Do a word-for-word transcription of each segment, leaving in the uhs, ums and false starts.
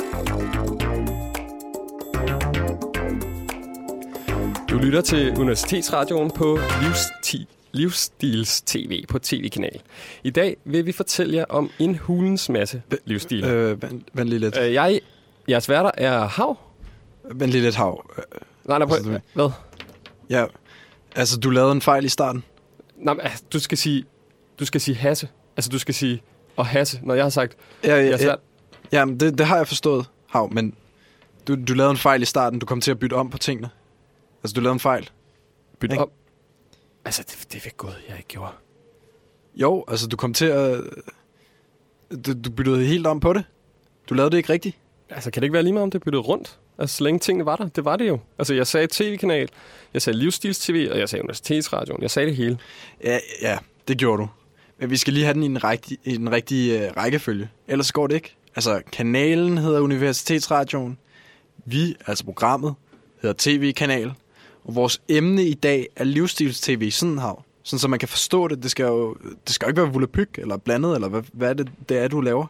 Du lytter til Universitetsradioen på Livsti- Livsstils T V på T V-kanal. I dag vil vi fortælle jer om en hulens masse livsstil. Øh, vent, vent lige lidt. Øh, jeg, jeres værter er Hav. Vent lige lidt, Hav. Nej, nej, prøv. Hvad? Ja, altså du lavede en fejl i starten. Nej, men, altså, du skal sige, du skal sige Hasse. Altså, du skal sige og Hasse, når jeg har sagt, Ja, ja, jeres ja. vært. Jamen, det, det har jeg forstået, Hav, men du, du lavede en fejl i starten. Du kom til at bytte om på tingene. Altså, du lavede en fejl. Bytte Ikke? om. Altså, det, det er vel gået, jeg ikke gjorde. Jo, altså du kom til at... Du, du byttede helt om på det. Du lavede det ikke rigtigt. Altså, kan det ikke være lige meget, om det byttede rundt? Altså, så længe tingene var der. Det var det jo. Altså, jeg sagde tv-kanal, jeg sagde Livsstils T V, og jeg sagde Universitetsradioen. Jeg sagde det hele. Ja, ja, det gjorde du. Men vi skal lige have den i den rigtige, i den rigtige uh, rækkefølge. Ellers går det ikke. Altså, kanalen hedder Universitetsradioen. Vi, altså programmet, hedder T V-kanal. Og vores emne i dag er livsstils-T V. Sådan her. Sådan, så man kan forstå det. Det skal jo, det skal jo ikke være volapyk eller blandet, eller hvad, hvad er det, det er, du laver?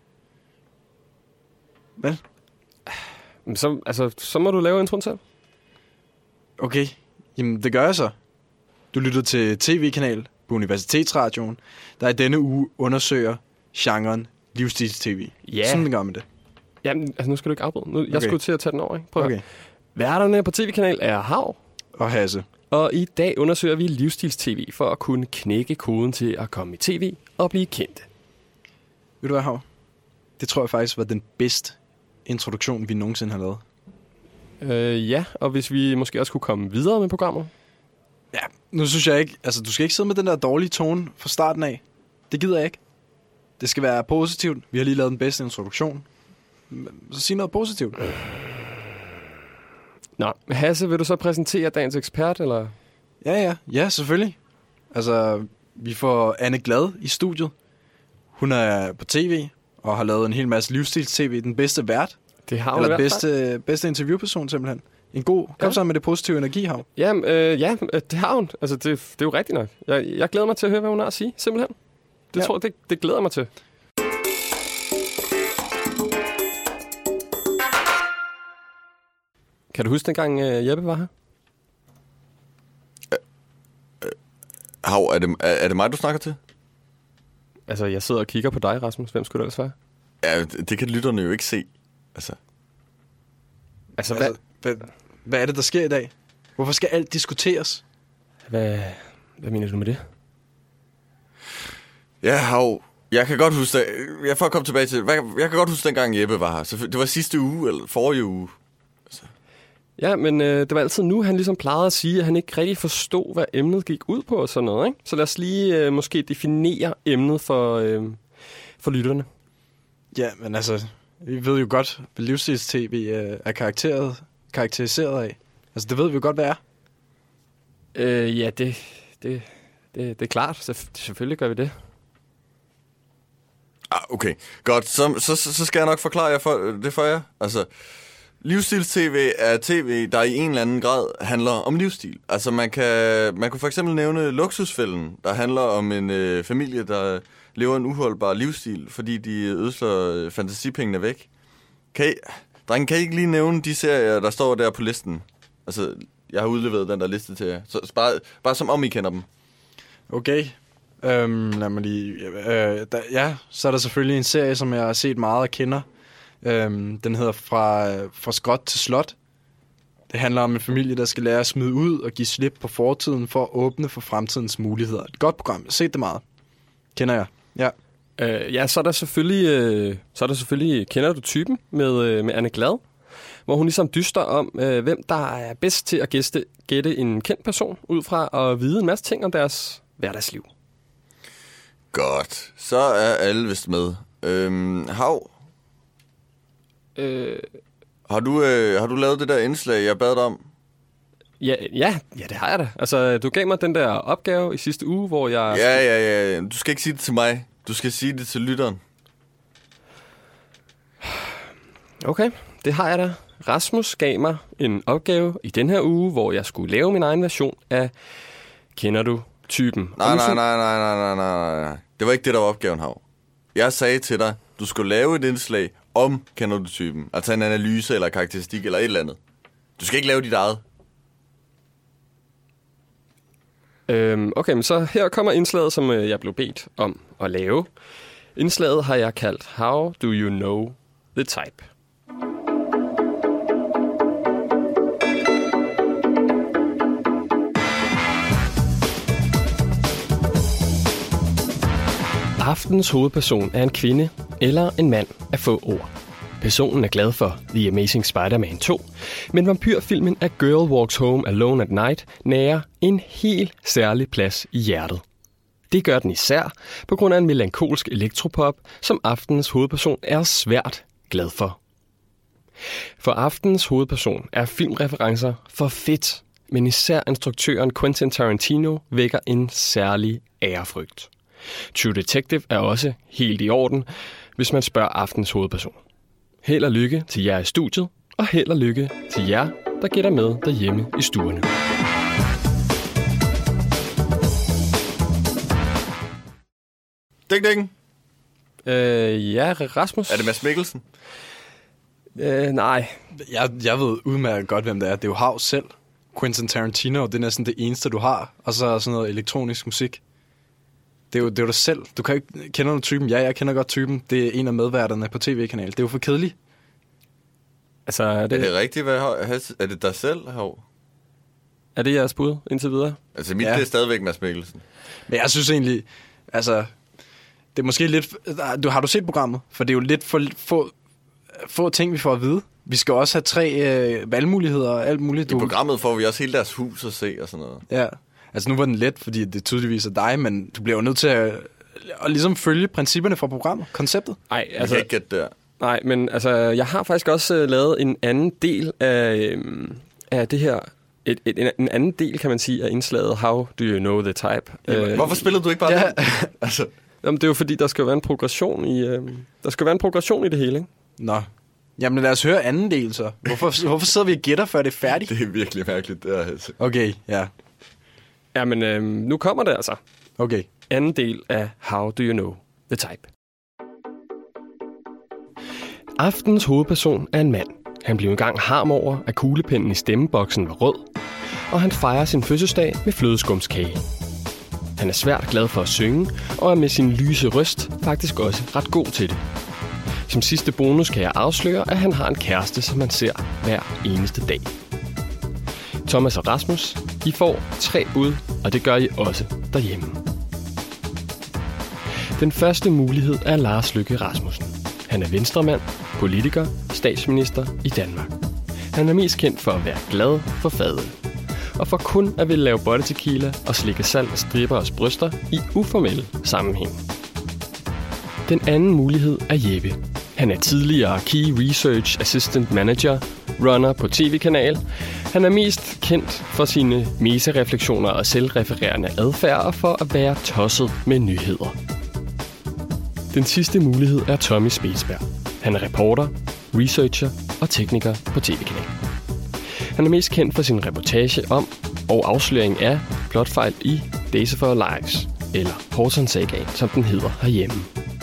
Hvad? Men så, altså, så må du lave introen selv. Okay, jamen det gør jeg så. Du lytter til T V-kanal på Universitetsradioen, der i denne uge undersøger genren livsstils-T V. Ja. Sådan gør man det. Jamen, altså, nu skal du ikke afbryde. Nu, jeg Okay. skulle til at tage den over, ikke? Prøv at Okay. høre. Værterne på T V-kanal er Hav, Og Hasse. og i dag undersøger vi livsstils-T V for at kunne knække koden til at komme i tv og blive kendte. Ved du hvad, Hav? Det tror jeg faktisk var den bedste introduktion, vi nogensinde har lavet. Øh, ja, og hvis vi måske også kunne komme videre med programmet. Ja, nu synes jeg ikke... Altså, du skal ikke sidde med den der dårlige tone fra starten af. Det gider jeg ikke. Det skal være positivt. Vi har lige lavet den bedste introduktion. Så sig noget positivt. Nå, Hasse, vil du så præsentere dagens ekspert, eller? Ja, ja. Ja, selvfølgelig. Altså, vi får Anne Glad i studiet. Hun er på tv og har lavet en hel masse livsstils-tv. Den bedste vært. Det har hun i Eller hvert fald. bedste, bedste interviewperson, simpelthen. En god... Kom Ja. så med det positive energi, Hav. Ja, øh, ja, øh, det har hun. Altså, det, det er jo rigtigt nok. Jeg, jeg glæder mig til at høre, hvad hun har at sige, simpelthen. Det, Ja. tror, det, det glæder mig til. Kan du huske dengang uh, Jeppe var her? Hav, er det, er, er det mig, du snakker til? Altså, jeg sidder og kigger på dig, Rasmus. Hvem skulle det ellers være? Ja, det, det kan lytterne jo ikke se. Altså, Altså, hvad, Altså, hvad, hvad er det, der sker i dag? Hvorfor skal alt diskuteres? hvad, hvad mener du med det? ja, Hav, jeg kan godt huske det. Jeg får komme tilbage til det. Jeg kan godt huske dengang Jeppe var her. Så det var sidste uge, eller forrige uge. Ja, men øh, det var altid nu, han ligesom plejede at sige, at han ikke rigtig forstod, hvad emnet gik ud på og sådan noget, ikke? Så lad os lige øh, måske definere emnet for, øh, for lytterne. Ja, men altså, vi ved jo godt, hvad livsstils-tv øh, er karakteret, karakteriseret af. Altså, det ved vi jo godt, hvad er. Øh, ja, det, det, det, det er klart. Selvf- selvfølgelig gør vi det. Ah, okay. Godt, så, så, så skal jeg nok forklare jer for, det for jer. Altså, livsstils-tv er tv, der i en eller anden grad handler om livsstil. Altså, man kan, man kunne for eksempel nævne Luksusfælden, der handler om en øh, familie, der lever en uholdbar livsstil, fordi de ødsler øh, fantasipengene væk. Kan I, drenge, kan I ikke lige nævne de serier, der står der på listen? Altså, jeg har udleveret den der liste til jer. Så bare, bare som om I kender dem. Okay. Øhm, lad mig lige... Øh, der, ja, så er der selvfølgelig en serie, som jeg har set meget og kender. Øhm, den hedder fra, fra Skråt til Slot. Det handler om en familie, der skal lære at smide ud og give slip på fortiden for at åbne for fremtidens muligheder. Et godt program. Jeg har set det meget. Kender jeg. Ja. Øh, ja, så er der selvfølgelig, øh, så er der selvfølgelig kender du typen med, øh, med Anne Glad, hvor hun ligesom dyster om, øh, hvem der er bedst til at gæste, gætte en kendt person, ud fra at vide en masse ting om deres hverdagsliv. Godt. Så er alle vist med. Øhm, Hav, Øh, har du, øh, har du lavet det der indslag, jeg bad dig om? ja, ja, ja, det har jeg da. Altså, du gav mig den der opgave i sidste uge, hvor jeg... Ja, ja, ja. Du skal ikke sige det til mig. Du skal sige det til lytteren. Okay, det har jeg da. Rasmus gav mig en opgave i den her uge, hvor jeg skulle lave min egen version af Kender du typen? Nej, Og nu nej, så- nej, nej, nej, nej, nej, nej. Det var ikke det, der var opgaven, Hav. Jeg sagde til dig, du skulle lave et indslag om kender du typen. Altså en analyse eller karakteristik eller et eller andet. Du skal ikke lave dit eget. Øhm, okay, men så her kommer indslaget, som øh, jeg blev bedt om at lave. Indslaget har jeg kaldt How do you know the type? Aftens hovedperson er en kvinde eller en mand af få ord. Personen er glad for The Amazing Spider-Man to, men vampyrfilmen A Girl Walks Home Alone at Night nærer en helt særlig plads i hjertet. Det gør den især på grund af en melankolsk elektropop, som aftens hovedperson er svært glad for. For aftens hovedperson er filmreferencer for fedt, men især instruktøren Quentin Tarantino vækker en særlig ærefrygt. True Detective er også helt i orden, hvis man spørger aftens hovedperson. Held og lykke til jer i studiet, og held og lykke til jer, der gætter med derhjemme i stuerne. Ding, ding. Øh, ja, Rasmus? Er det Mads Mikkelsen? Øh, nej. Jeg, jeg ved udmærket godt, hvem det er. Det er jo Hav selv. Quentin Tarantino, det er næsten det eneste, du har. Og så sådan noget elektronisk musik. Det er jo, det er jo dig selv. Du kan ikke kender du typen. Ja, jeg kender godt typen. Det er en af medværterne på tv-kanalen. Det er jo for kedeligt. Altså, er det, Er det rigtigt? Hvad, er det dig selv, Hav? er det jeres bud indtil videre? Altså mit, Ja. det er stadigvæk Mads Mikkelsen. Men jeg synes egentlig, altså, det er måske lidt... Du, har du set programmet? For det er jo lidt for få, få ting, vi får at vide. Vi skal også have tre øh, valgmuligheder og alt muligt. I Du, programmet får vi også hele deres hus at se og sådan noget. ja. Altså nu var den let, fordi det tydeligvis er dig, men du bliver jo nødt til at, at ligesom følge principperne for programmet, konceptet. Nej, Jeg altså, kan ikke gætte der. nej, men altså, jeg har faktisk også uh, lavet en anden del af, øhm, af det her. Et, et, en, en anden del, kan man sige, af indslaget How do you know the type? Øh, Hvorfor spillede du ikke bare Ja. den? Altså, Jamen, det er jo fordi, der skal jo være en progression i, øh, der skal være en progression i det hele, ikke? Nå. Jamen lad os høre anden del så. Hvorfor, hvorfor sidder vi og gætter, før det er færdigt? det er virkelig mærkeligt, det her. Altså. Okay, ja. Jamen, øh, nu kommer det altså. Okay. Anden del af How do you know the type? Aftens hovedperson er en mand. Han blev engang harm over, at kuglepinden i stemmeboksen var rød, og han fejrer sin fødselsdag med flødeskumskage. Han er svært glad for at synge, og er med sin lyse røst faktisk også ret god til det. Som sidste bonus kan jeg afsløre, at han har en kæreste, som man ser hver eneste dag. Thomas og Rasmus, I får tre bud, og det gør I også derhjemme. Den første mulighed er Lars Løkke Rasmussen. Han er venstremand, politiker, statsminister i Danmark. Han er mest kendt for at være glad for fadøl, og for kun at ville lave body tequila og slikke salt af striberes bryster i uformelle sammenhæng. Den anden mulighed er Jeppe. Han er tidligere Key Research Assistant Manager, runner på tv-kanal. Han er mest kendt for sine mesereflektioner og selvrefererende adfærd og for at være tosset med nyheder. Den sidste mulighed er Tommy Spedsberg. Han er reporter, researcher og tekniker på tv-kanalen. Han er mest kendt for sin reportage om og afsløring af plotfejl i Days of Our Lives, eller Horton-sagaen, som den hedder herhjemme.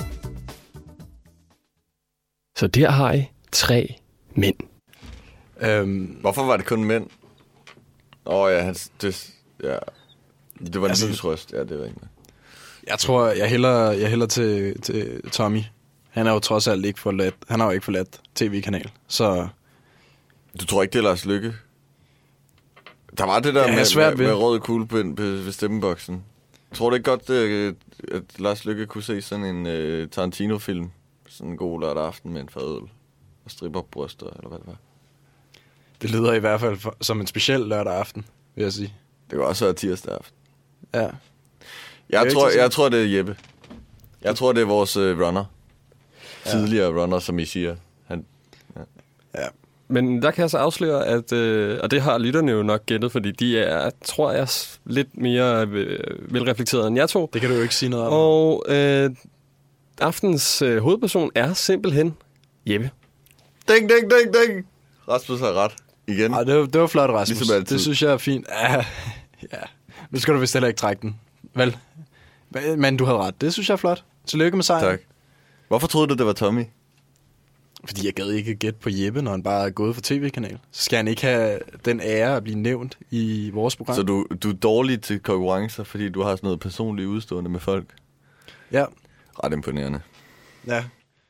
Så der har I tre mænd. Øhm, Hvorfor var det kun mænd? Åh oh, ja, han, det, ja, det var en Altså- lys røst. Ja, det er rigtigt. jeg tror, jeg hælder, jeg hælder til, til Tommy. Han er jo trods alt ikke forladt. Han har jo ikke forladt tv-kanal, så... Du tror ikke, det er Lars Løkke? Der var det der Ja, jeg er med, svært med, ved. med rød kuglepind ved, ved stemmeboksen. Tror du ikke godt, det, at Lars Løkke kunne se sådan en uh, Tarantino-film? Sådan en god lørdag aften med en fadøl og stripper bryster, eller hvad det var? Det lyder i hvert fald for, som en speciel lørdag aften, vil jeg sige. Det var også tirsdag aften. Ja. Jeg, ikke tror, så jeg sådan. tror, det er Jeppe. Jeg tror, det er vores uh, runner. Tidligere runner, som I siger. Han, Ja. Men der kan jeg så afsløre, at, øh, og det har lytterne jo nok gættet, fordi de er, tror jeg, s- lidt mere øh, velreflekteret end jeg to. Det kan du jo ikke sige noget om. Og øh, aftens øh, hovedperson er simpelthen Jeppe. ding, ding, ding, ding! Rasmus har ret. Igen. Ej, det, var, det var flot, Rasmus. Ligesom altid. Det synes jeg er fint. Ja, ja. Nu skal du vist heller ikke trække den. Vel? Men du havde ret. Det synes jeg er flot. Tillykke med sejren. Tak. Hvorfor troede du, det var Tommy? Fordi jeg gad ikke gætte på Jeppe, når han bare er gået for tv-kanal. Så skal han ikke have den ære at blive nævnt i vores program. Så du, du er dårlig til konkurrencer, fordi du har sådan noget personligt udstående med folk? Ja. Ret imponerende. Ja.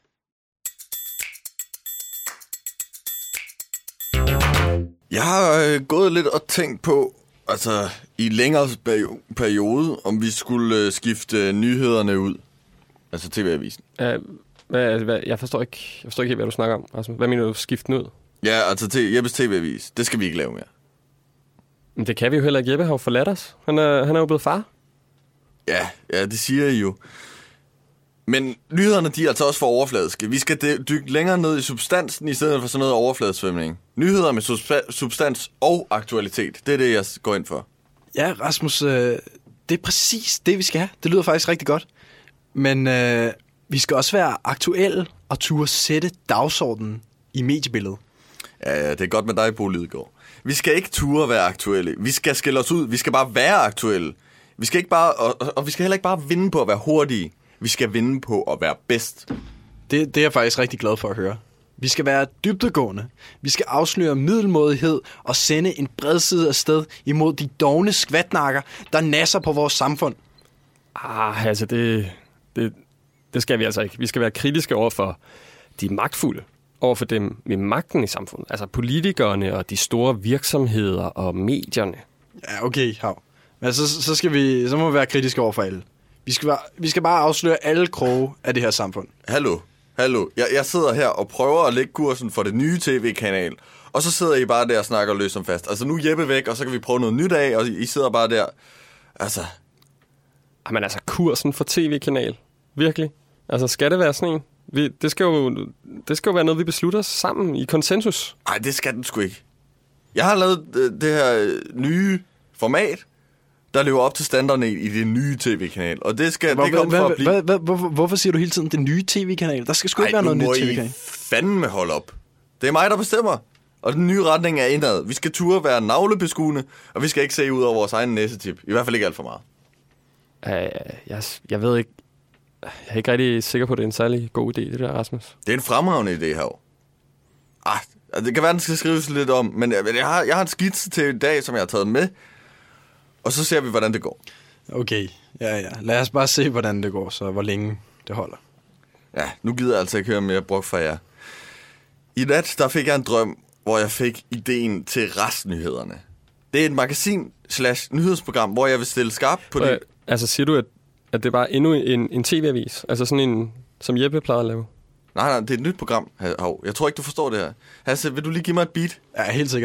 Jeg har øh, gået lidt og tænkt på, altså i længere periode, om vi skulle øh, skifte øh, nyhederne ud. Altså T V-avisen. Uh, hvad, hvad, jeg, forstår ikke, jeg forstår ikke helt, hvad du snakker om, Rasmus. Hvad mener du, skifte den ud? Ja, altså til Jeppes T V-avis. Det skal vi ikke lave mere. Men det kan vi jo heller ikke. Jeppe har jo forladt os. Han er, han er jo blevet far. Ja, ja, det siger I jo. Men nyhederne, de er altså også for overfladiske. Vi skal dykke længere ned i substansen, i stedet for sådan noget overfladesvømning. Nyheder med substans og aktualitet. Det er det, jeg går ind for. Ja, Rasmus, øh, det er præcis det, vi skal have. Det lyder faktisk rigtig godt. Men øh, vi skal også være aktuelle og turde sætte dagsordenen i mediebilledet. Ja, ja, det er godt med dig, Bo Lidegaard. Vi skal ikke ture være aktuelle. Vi skal skille os ud. Vi skal bare være aktuelle. Vi skal ikke bare, og, og vi skal heller ikke bare vinde på at være hurtige. Vi skal vinde på at være bedst. Det, det er jeg faktisk rigtig glad for at høre. Vi skal være dybdegående. Vi skal afsløre middelmådighed og sende en bred side afsted imod de dovne skvatnakker, der nasser på vores samfund. Ah, altså det, det, det skal vi altså ikke. Vi skal være kritiske over for de magtfulde. Over for dem med magten i samfundet. Altså politikerne og de store virksomheder og medierne. Ja, okay, hav. Men så, så, skal vi, så må vi være kritiske over for alle. Vi skal, bare, vi skal bare afsløre alle kroge af det her samfund. Hallo, hallo. Jeg, jeg sidder her og prøver at lægge kursen for det nye tv-kanal. Og så sidder I bare der og snakker løs som fast. Altså nu er Jeppe væk, og så kan vi prøve noget nyt af, og I sidder bare der. Altså... Jamen altså, kursen for tv-kanal. Virkelig. Altså, skal det være sådan en? Vi, det, skal jo, det skal jo være noget, vi beslutter os sammen i konsensus. Nej, det skal den sgu ikke. Jeg har lavet øh, det her øh, nye format, der lever op til standarderne i, i det nye tv-kanal. Og det skal Hvor, det komme for at blive... Hvad, hvad, hvorfor, hvorfor siger du hele tiden den nye tv-kanal? Der skal sgu ikke være noget nyt tv-kanal. Ej, nu må I fandme holde op. Det er mig, der bestemmer. Og den nye retning er indad. Vi skal turde være navlebeskuende, og vi skal ikke se ud over vores egen næsetip. I hvert fald ikke alt for meget. Uh, jeg, jeg ved ikke... Jeg er ikke rigtig sikker på, at det er en særlig god idé, det der, Rasmus. Det er en fremragende idé her. Ah, det kan være, den skal skrives lidt om, men jeg, jeg, har, jeg har en skitse til i dag, som jeg har taget med, og så ser vi, hvordan det går. Okay, ja, ja. Lad os bare se, hvordan det går, så hvor længe det holder. Ja, nu gider jeg altså ikke høre mere brok fra jer. I nat, der fik jeg en drøm, hvor jeg fik ideen til restnyhederne. Det er et magasin slash nyhedsprogram, hvor jeg vil stille skarp på det. Altså, siger du, at At det er bare endnu en, en tv-avis? Altså sådan en, som Jeppe plejer at lave? Nej, nej, det er et nyt program. Jeg tror ikke, du forstår det her. Hasse, vil du lige give mig et beat? Ja, helt sikkert.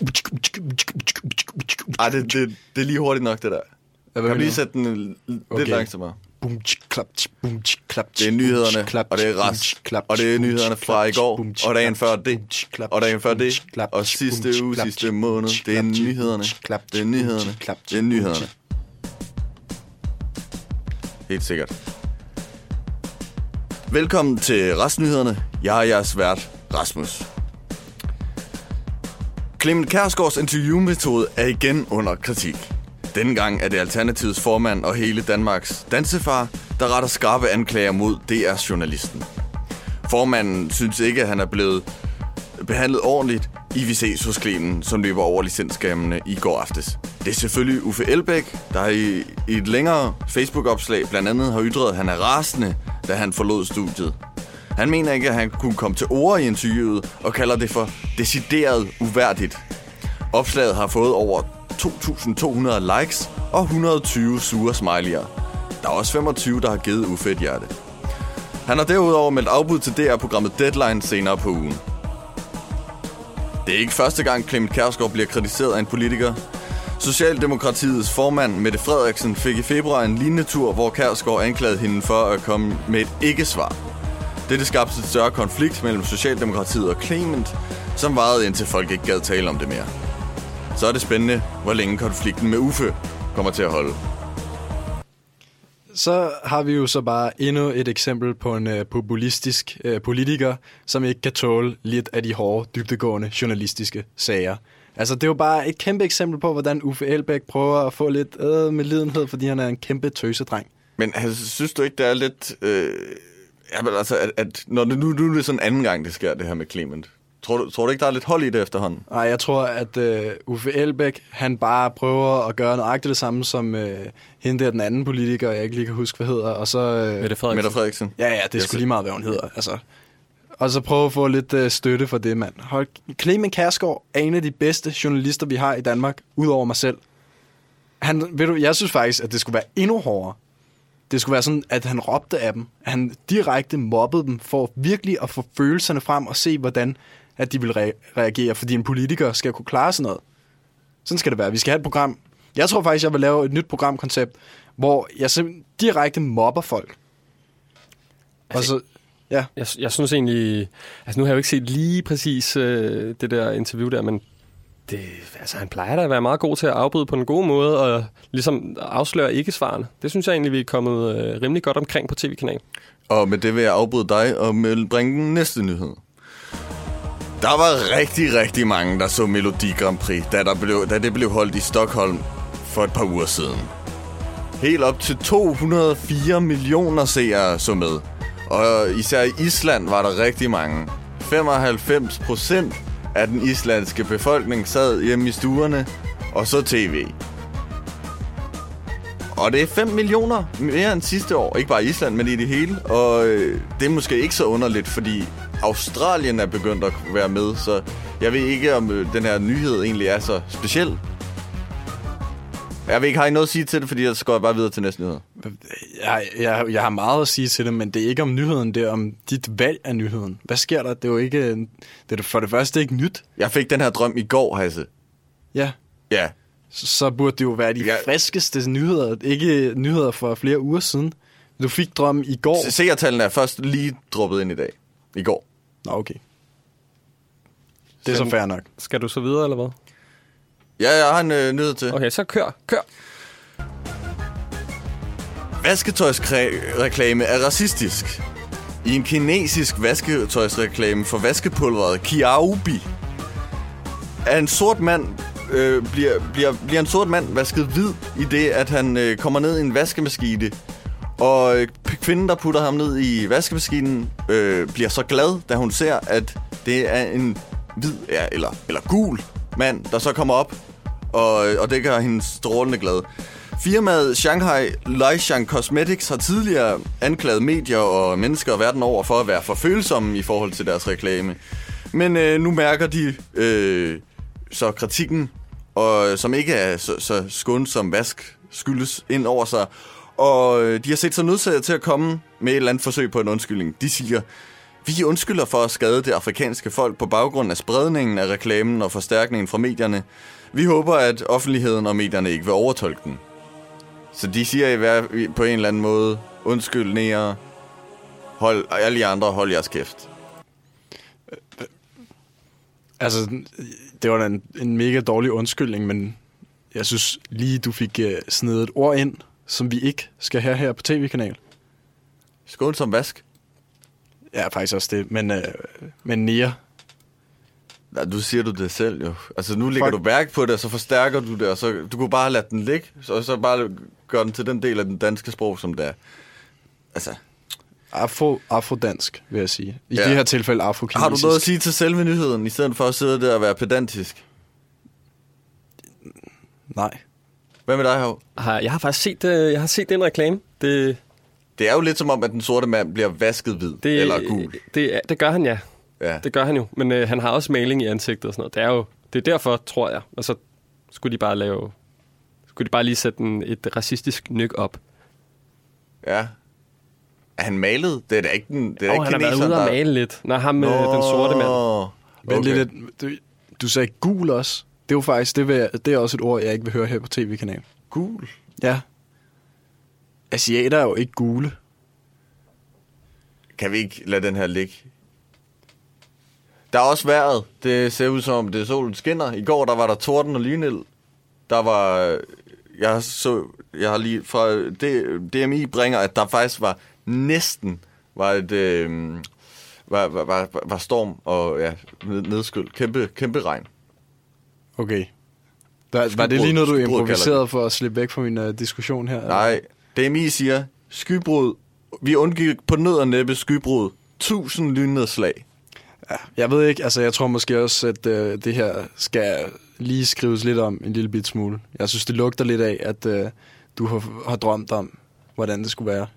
Ej, det, det, det er lige hurtigt nok, det der. Ja, kan du lige sætte den lidt okay. langsommere? Bum, klap, bum, klap, det er nyhederne, og det er rest, og det er nyhederne fra i går, og dagen før det, og dagen før det, og sidste uge, sidste måned. Det er nyhederne, det er nyhederne, det er nyhederne. Helt sikkert. Velkommen til Restnyhederne. Jeg er jeres vært, Rasmus. Clement Kjærsgaards interviewmetode er igen under kritik. Denne gang er det Alternativets formand og hele Danmarks dansefar, der retter skarpe anklager mod D R-journalisten. Formanden synes ikke, at han er blevet behandlet ordentligt i Vi ses hos Clement, som løber over licensskammene i går aftes. Det er selvfølgelig Uffe Elbæk, der i, i et længere Facebook-opslag blandt andet har ytret, at han er rasende, da han forlod studiet. Han mener ikke, at han kunne komme til ord i interviewet og kalder det for decideret uværdigt. Opslaget har fået over to tusind to hundrede likes og et hundrede og tyve sure smiley'er. Der er også femogtyve, der har givet Uffe et hjerte. Han har derudover meldt afbud til D R-programmet Deadline senere på ugen. Det er ikke første gang, Clement Kjærsgaard bliver kritiseret af en politiker. Socialdemokratiets formand, Mette Frederiksen, fik i februar en lignende tur, hvor Kjærsgaard anklagede hende for at komme med et ikke-svar. Dette skabte et større konflikt mellem Socialdemokratiet og Clement, som varede indtil folk ikke gad tale om det mere. Så er det spændende, hvor længe konflikten med Uffe kommer til at holde. Så har vi jo så bare endnu et eksempel på en uh, populistisk uh, politiker, som ikke kan tåle lidt af de hårde, dybdegående journalistiske sager. Altså, det er jo bare et kæmpe eksempel på, hvordan Uffe Elbæk prøver at få lidt øh, medlidenhed, fordi han er en kæmpe tøsedreng. Men altså, synes du ikke, det er lidt øh, Ja, men altså, at, at når det nu, nu er det sådan anden gang, det sker, det her med Clement. Tror du, tror du ikke, der er lidt hold i det efterhånden? Nej, jeg tror, at uh, Uffe Elbæk, han bare prøver at gøre nøjagtigt det samme som uh, hende der, den anden politiker, jeg ikke lige kan huske, hvad hedder. Og så, uh, Mette Frederiksen. Mette Frederiksen. Ja, ja, det er sgu lige meget, hvad hun hedder. Altså. Og så prøve at få lidt uh, støtte for det, mand. Hold, Clement Kjærsgaard er en af de bedste journalister, vi har i Danmark, udover mig selv. Han, ved du, jeg synes faktisk, at det skulle være endnu hårdere. Det skulle være sådan, at han råbte af dem. At han direkte mobbede dem for virkelig at få følelserne frem og se, hvordan at de vil re- reagere. Fordi en politiker skal kunne klare sådan noget. Sådan skal det være. Vi skal have et program. Jeg tror faktisk, jeg vil lave et nyt programkoncept, hvor jeg simpelthen direkte mobber folk. Altså, og så, ja. Jeg, jeg synes egentlig... Altså, nu har jeg jo ikke set lige præcis øh, det der interview der, men det, altså, han plejer da at være meget god til at afbryde på en god måde, og ligesom afsløre ikke-svarene. Det synes jeg egentlig, vi er kommet øh, rimelig godt omkring på T V-kanalen. Og med det vil jeg afbryde dig og bringe den næste nyhed. Der var rigtig, rigtig mange, der så Melodi Grand Prix, da, der blev, da det blev holdt i Stockholm for et par uger siden. Helt op til to hundrede og fire millioner seere så med. Og især i Island var der rigtig mange. femoghalvfems procent af den islandske befolkning sad hjemme i stuerne og så tv. Og det er fem millioner mere end sidste år. Ikke bare i Island, men i det hele. Og øh, det er måske ikke så underligt, fordi Australien er begyndt at være med. Så jeg ved ikke, om øh, den her nyhed egentlig er så speciel. Jeg ved ikke, har I noget at sige til det, fordi så går jeg bare videre til næste nyhed. Jeg, jeg, jeg har meget at sige til det, men det er ikke om nyheden, det er om dit valg af nyheden. Hvad sker der? Det er jo ikke... Det er for det første ikke nyt. Jeg fik den her drøm i går, Hasse. Ja. Ja. Så, så burde det jo være de ja. friskeste nyheder, ikke nyheder for flere uger siden. Du fik drømmen i går. Seertallene er først lige droppet ind i dag. I går. Nå, okay. Det er så, så fair nok. Skal du så videre, eller hvad? Ja, jeg har en øh, nyhed til. Okay, så kør, kør. Vasketøjsreklame er racistisk. I en kinesisk vasketøjsreklame for vaskepulveret Kiaobi er en sort mand øh, bliver, bliver, bliver en sort mand vasket hvid i det, at han øh, kommer ned i en vaskemaskine. Og øh, kvinden, der putter ham ned i vaskemaskinen, øh, bliver så glad, da hun ser, at det er en hvid ja, eller, eller gul mand, der så kommer op, og, og det gør hende strålende glad. Firmaet Shanghai Lijiang Cosmetics har tidligere anklaget medier og mennesker verden over for at være for følsomme i forhold til deres reklame. Men øh, nu mærker de øh, så kritikken, og, som ikke er så, så skånsom vask, skyldes ind over sig. Og øh, de har set sig nødsaget til at komme med et eller andet forsøg på en undskyldning. De siger, vi undskylder for at skade det afrikanske folk på baggrund af spredningen af reklamen og forstærkningen fra medierne. Vi håber, at offentligheden og medierne ikke vil overtolke den. Så de siger på en eller anden måde, undskyld nære, hold, alle de andre, hold jeres kæft. Altså, det var da en, en mega dårlig undskyldning, men jeg synes lige, du fik uh, snedet et ord ind, som vi ikke skal have her på tv-kanal. Skånsom vask. Ja, faktisk også det, men, uh, men nære. Nej, du siger du det selv jo. Altså nu lægger Fuck. du værk på det, og så forstærker du det, og så du kunne bare lade den ligge, så, så bare gøre den til den del af den danske sprog, som det er. Altså... Afro, afrodansk, vil jeg sige. I ja. det her tilfælde afrokinesisk. Har du noget at sige til selve nyheden, i stedet for at sidde der og være pedantisk? Nej. Hvad med dig, Hav? Jeg har faktisk set, jeg har set den reklame. Det... det er jo lidt som om, at den sorte mand bliver vasket hvid, det, eller gul. Det, det gør han, ja. Ja. Det gør han jo, men øh, han har også maling i ansigtet og sådan noget. Det er jo det er derfor, tror jeg. Og så skulle de bare lave skulle de bare lige sætte en, et racistisk nyk op. Ja. Er han malet? Det er da ikke den. Det er oh, ikke han har været ude og male lidt. Når ham med den sorte mand. Okay. Lidt, du, du sagde gul også. Det er jo faktisk det, vil, det er også et ord, jeg ikke vil høre her på tv-kanalen. Gul? Ja. Asiater er jo ikke gule. Kan vi ikke lade den her ligge? Der er også vejret. Det ser ud som, det solen skinner. I går, der var der torden og lynild. Der var... Jeg så... Jeg har lige fra... D M I bringer, at der faktisk var næsten... Var et... Øh, var, var, var, var storm og ja, nedskyld. Kæmpe, kæmpe regn. Okay. Der, var det lige noget, du improviserede for at slippe væk fra min uh, diskussion her? Nej. D M I siger skybrud vi undgik på nød og næppe skybrud. Tusind lynnedslag. Ja, jeg ved ikke, altså jeg tror måske også, at øh, det her skal lige skrives lidt om en lille bit smule. Jeg synes, det lugter lidt af, at øh, du har, har drømt om, hvordan det skulle være.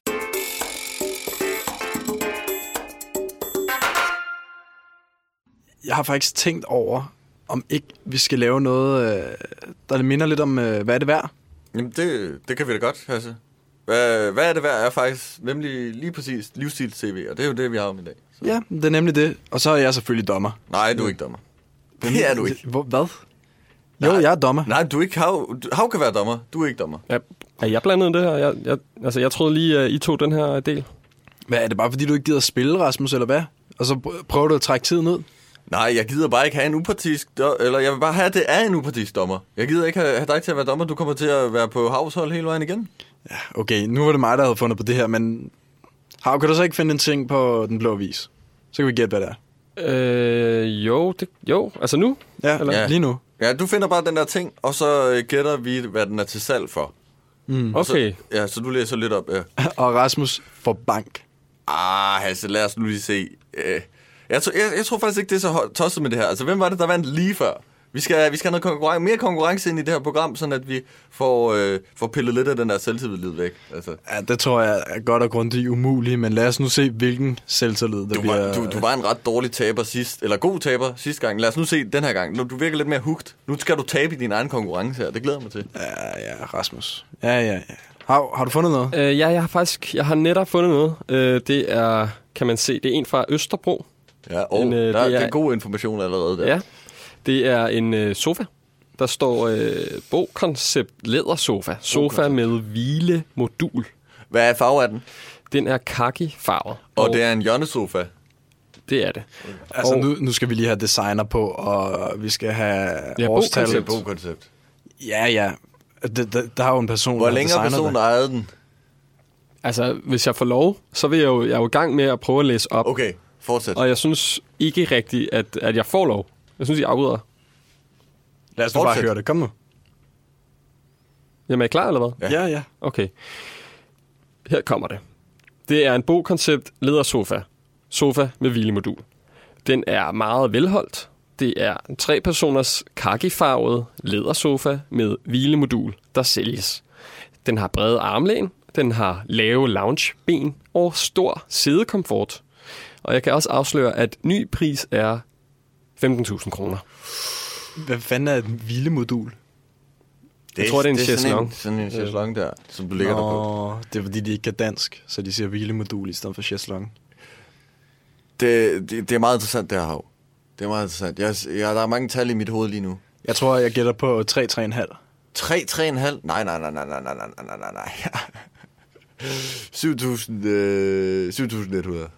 Jeg har faktisk tænkt over, om ikke vi skal lave noget, øh, der minder lidt om, øh, hvad er det værd? Jamen, det, det kan vi da godt, Hasse. Hvad, hvad er det værd er faktisk nemlig lige præcis livsstils-tv, og det er jo det, vi har om i dag. Så. Ja, det er nemlig det. Og så er jeg selvfølgelig dommer. Nej, du er ikke dommer. Det er du ikke. Hvor, hvad? Jo, Nej. jeg er dommer. Nej, du er ikke Hav. Hav kan være dommer. Du er ikke dommer. Ja, er jeg blandet i det her? Jeg, jeg, altså, jeg troede lige, at I tog den her del. Hvad, er det bare fordi, du ikke gider spille, Rasmus, eller hvad? Og så pr- prøver du at trække tiden ud? Nej, jeg gider bare ikke have en upartisk do- eller jeg vil bare have, at det er en upartisk dommer. Jeg gider ikke have, have dig til at være dommer. Du kommer til at være på Havs hold hele vejen igen. Ja, okay. Nu var det mig, der havde fundet på det her, men... Hav, kan du så ikke finde en ting på Den Blå Avis? Så kan vi gætte, hvad det er. Øh, jo, det, jo, altså nu? Ja, eller? Ja. Lige nu. Ja, du finder bare den der ting, og så øh, gætter vi, hvad den er til salg for. Mm. Okay. Så, ja, så du læser lidt op, ja. Og Rasmus får bank. Ah, Hasse, lad os nu lige se. Øh, jeg, tror, jeg, jeg tror faktisk ikke, det er så hø- tosset med det her. Altså, hvem var det, der vandt lige før? Vi skal, vi skal have noget konkurren- mere konkurrence ind i det her program, sådan at vi får, øh, får pillet lidt af den der selvtillid væk. Altså. Ja, det tror jeg er godt og grundigt umuligt, men lad os nu se, hvilken selvtillid der Du bliver... var, du, du var en ret dårlig taber sidst, eller god taber sidste gang. Lad os nu se den her gang. Du virker lidt mere hooked. Nu skal du tabe i din egen konkurrence her. Det glæder mig til. Ja, ja, Rasmus. Ja, ja, ja. Har, har du fundet noget? Øh, ja, jeg har faktisk jeg har netop fundet noget. Øh, det er, kan man se, det er en fra Østerbro. Ja, og en, øh, der det er, er, det er god information allerede der. Ja, det er en øh, sofa. Der står øh, Bo-koncept lædersofa. Sofa med hvilemodul. Hvad er farve af den? Den er khaki-farvet. Og, og det er en hjørnesofa. Det er det. Altså, og, nu, nu skal vi lige have designer på, og vi skal have Ja, årstallet. Bo-koncept. Bo-koncept. Ja, ja. Det, der, der er jo en person, Hvor der længe har designer personen det. ejet den? Altså, hvis jeg får lov, så vil jeg jo, jeg er jo i gang med at prøve at læse op. Okay, fortsæt. Og jeg synes ikke rigtigt, at, at jeg får lov. Jeg synes, I afbryder. Lad os nu bare Fortsæt. høre det. Kom nu. Jamen, er I klar, eller hvad? Ja. Ja, ja. Okay. Her kommer det. Det er en Bo-koncept lædersofa. Sofa med hvilemodul. Den er meget velholdt. Det er en tre-personers khaki-farvet lædersofa med hvilemodul, der sælges. Den har brede armlæn, den har lave loungeben og stor sædekomfort. Og jeg kan også afsløre, at ny pris er femten tusind kroner. Hvad fanden er et hvilemodul? Det Jeg tror, det er en sådan chaiselong. en, sådan en chaiselong der, som du ligger der på. Det er fordi, de ikke kan dansk, så de siger hvilemodul i stedet for chaiselong. Det, det, det er meget interessant, det her, Hav. Det er meget interessant. Jeg, jeg, der er mange tal i mit hoved lige nu. Jeg tror, jeg gætter på tre, tre komma fem. tre, tre komma fem? Nej, nej, nej, nej, nej, nej, nej, nej, nej, nej. syv tusind et hundrede.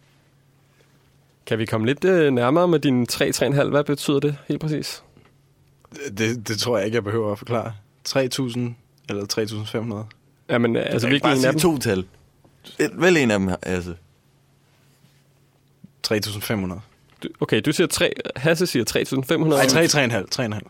Kan vi komme lidt øh, nærmere med dine tre, tre komma fem? Hvad betyder det helt præcis? Det, det tror jeg ikke, jeg behøver at forklare. tre tusind eller tre tusind fem hundrede. Jamen, altså, hvilken Bare en af dem? sige to tal. Et, vælg en af dem her, altså. tre tusind fem hundrede. Du- Okay, du siger tre. Hasse siger tre tusind fem hundrede. Nej, tre, tre komma fem. tre komma fem.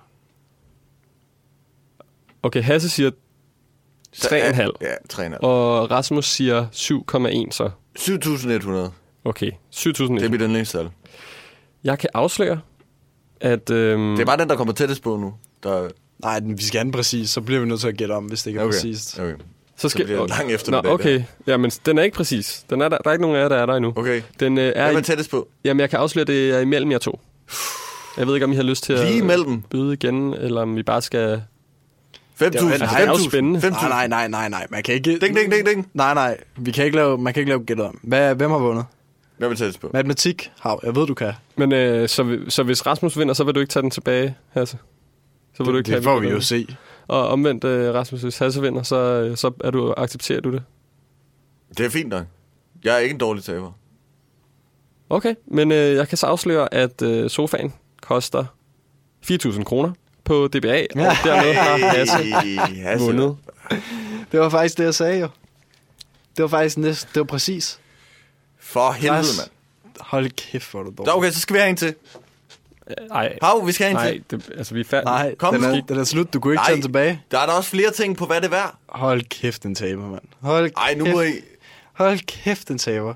Okay, Hasse siger tre komma fem. Ja, tre komma fem. Og Rasmus siger syv komma en så. syv tusind et hundrede. Okay, syv tusind. Det er mit yndlingstal. Jeg kan afsløre, at... Øhm, Det er bare den, der kommer tættest på nu. Der... Nej, den- vi skal have den præcis, så bliver vi nødt til at gætte om, hvis det ikke er Okay. præcist. Okay. så skal, bliver det en lang Nå, eftermiddag, okay. Ja, men den er ikke præcis. Den er der, der er ikke nogen af jer, der er der endnu. Okay. Den øh, er... Hvem er I, tættest på? jamen, jeg kan afsløre, at det er imellem jer to. Jeg ved ikke, om I har lyst til at Lige imellem. byde igen, eller om vi bare skal... fem tusind. Altså, det er jo spændende. fem Nej, tusind. nej, nej, nej, nej. Man kan ikke... Ding, ding, ding, ding. Nej, nej. Vi kan ikke lave, man kan ikke lave gæt om. Hvad, hvem har vundet? Hvem er tættest på? Matematik? Hav, jeg ved, du kan. Men øh, så, vi- så hvis Rasmus vinder, så vil du ikke tage den tilbage, Hasse? Så vil du Det, ikke det have får den. vi jo se. Og omvendt, øh, Rasmus, hvis Hasse vinder, så, øh, så er du, accepterer du det. Det er fint nok. Jeg er ikke en dårlig taber. Okay, men øh, jeg kan så afsløre, at øh, sofaen koster fire tusind kroner på D B A, og dermed har Hasse Hasse. vundet. Det var faktisk det, jeg sagde jo. Det var faktisk næst, det var præcis. For helvede, Lars, mand. Hold kæft, hvor er du dårlig. Da, okay, så skal vi have en til. Nej, Hav, vi skal have en nej, til. det, altså vi er færdige. Nej, Kom den, nu. er, den er slut. Du kunne ikke Nej. tage den tilbage. Der er der også flere ting på, hvad det er værd. Hold kæft, den taber, mand. Hold Ej, nu kæft. må I... Hold kæft, den taber.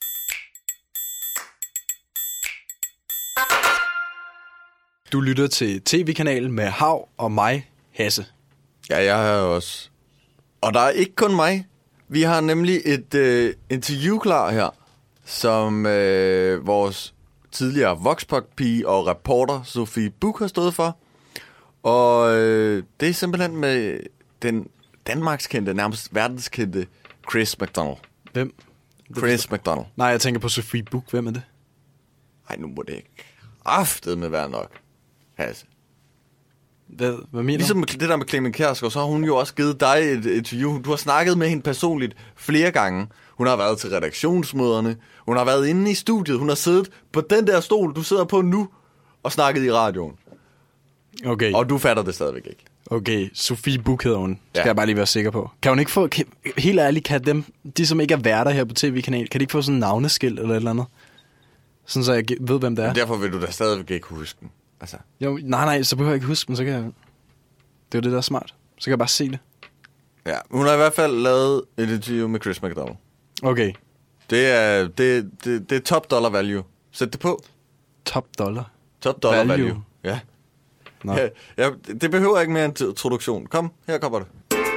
Du lytter til tv-kanalen med Hav og mig, Hasse. Ja, jeg har også. Og der er ikke kun mig. Vi har nemlig et øh, interview klar her, som øh, vores tidligere Voxpop-pige og reporter Sofie Buch har stået for. Og øh, det er simpelthen med den danmarkskendte, nærmest verdenskendte Chris MacDonald. Hvem? Chris MacDonald. Nej, jeg tænker på Sofie Buch. Hvem er det? Ej, nu må det ikke aftet med være nok. Hasse. Hvad, hvad mener Ligesom det der med Clement Kjærsgaard, så har hun jo også givet dig et interview. Du har snakket med hende personligt flere gange. Hun har været til redaktionsmøderne. Hun har været inde i studiet. Hun har siddet på den der stol, du sidder på nu, og snakket i radioen. Okay. Og du fatter det stadigvæk ikke. Okay, Sofie Buch hedder hun. Skal Ja. jeg bare lige være sikker på. Kan hun ikke få... Kan, helt ærligt, kan dem, de som ikke er værter her på tv-kanal, kan de ikke få sådan en navneskilt eller et eller andet? Sådan så jeg ved, hvem det er. Derfor vil du da stadigvæk ikke huske den. Altså. Jo, nej, nej, så behøver jeg ikke huske dem, så kan jeg... Det er jo det, der er smart. Så kan jeg bare se det. Ja, hun har i hvert fald lavet et interview med Chris MacDonald. Okay. Det er, det, det, det er top dollar value. Sæt det på. Top dollar. Top dollar Value. value. Ja. Nå. Ja, ja, det behøver ikke mere en introduktion. Kom, her kommer det.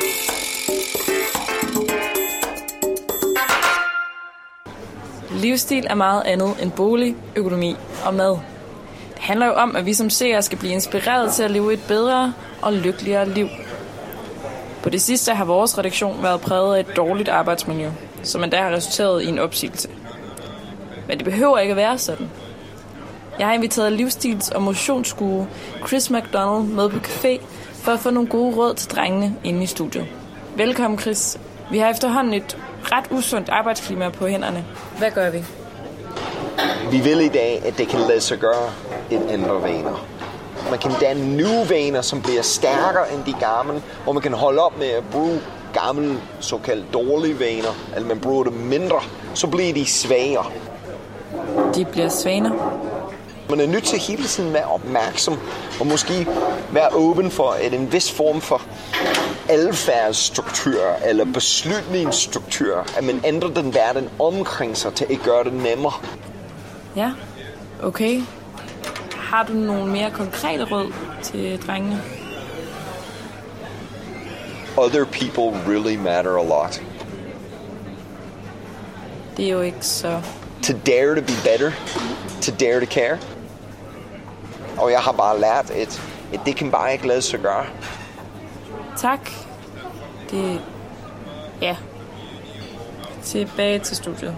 Livsstil er meget andet end bolig, økonomi og mad. Det handler jo om, at vi som seere skal blive inspireret til at leve et bedre og lykkeligere liv. På det sidste har vores redaktion været præget af et dårligt arbejdsmiljø, som endda har resulteret i en opsigelse. Men det behøver ikke at være sådan. Jeg har inviteret livsstils- og motionsguru Chris MacDonald med på café for at få nogle gode råd til drengene inde i studiet. Velkommen, Chris. Vi har efterhånden et ret usundt arbejdsklima på hænderne. Hvad gør vi? Vi vil i dag, at det kan lade sig gøre at ændre vaner. Man kan danne nye vaner, som bliver stærkere end de gamle, hvor man kan holde op med at bruge gamle, såkaldt dårlige vaner, eller man bruger dem mindre, så bliver de svagere. De bliver svaner. Man er nødt til hele tiden at være opmærksom, og måske være åben for at en vis form for adfærdsstruktur eller beslutningsstruktur, at man ændrer den verden omkring sig til at gøre det nemmere. Ja, okay. Har du nogle mere konkrete råd til drengene? Other people really matter a lot. Det er jo ikke så... To dare to be better, to dare to care. Og jeg har bare lært, at, at det kan bare ikke lade sig gøre. Tak. Det... Ja. Tilbage til studiet.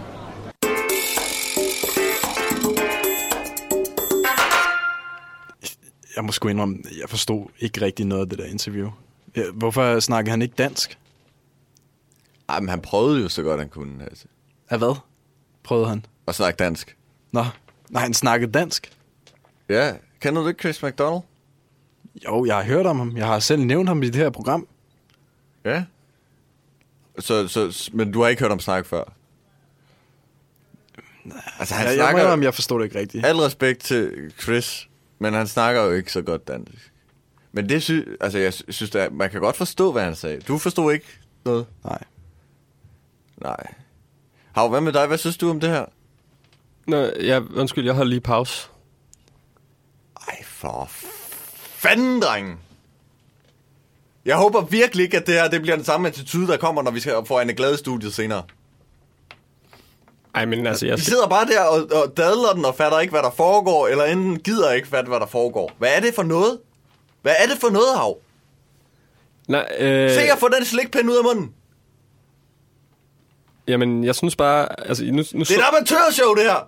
Jeg må sgu indrømme, jeg forstod ikke rigtig noget af det der interview. Hvorfor snakker han ikke dansk? Ej, men han prøvede jo så godt, han kunne. Altså. Af hvad? Prøvede han? At snakke dansk. Nå, nej, han snakkede dansk. Ja, kender du ikke Chris MacDonald? Jo, jeg har hørt om ham. Jeg har selv nævnt ham i det her program. Ja. Så, så, men du har ikke hørt ham snakke før? Altså, han Jeg, jeg snakker... må indrømme, jeg forstår det ikke rigtigt. Al respekt til Chris, men han snakker jo ikke så godt dansk. Men det sy- altså, jeg synes, at man kan godt forstå, hvad han sagde. Du forstod ikke noget? Nej. Nej. Hav, hvad med dig? Hvad synes du om det her? Nå, ja, undskyld, jeg holder lige pause. Ej, for fanden, drenge. Jeg håber virkelig ikke, at det her det bliver den samme attitude, der kommer, når vi skal få Anne Glad i studiet senere. Ej, men altså, jeg... Vi sidder bare der og, og dadler den og fatter ikke, hvad der foregår, eller enten gider ikke fatte, hvad der foregår. Hvad er det for noget? Hvad er det for noget, Hav? Nej, øh... Se at få den slikpind ud af munden. Jamen, jeg synes bare... Altså, nu, nu Det er så... et amatørshow, det her.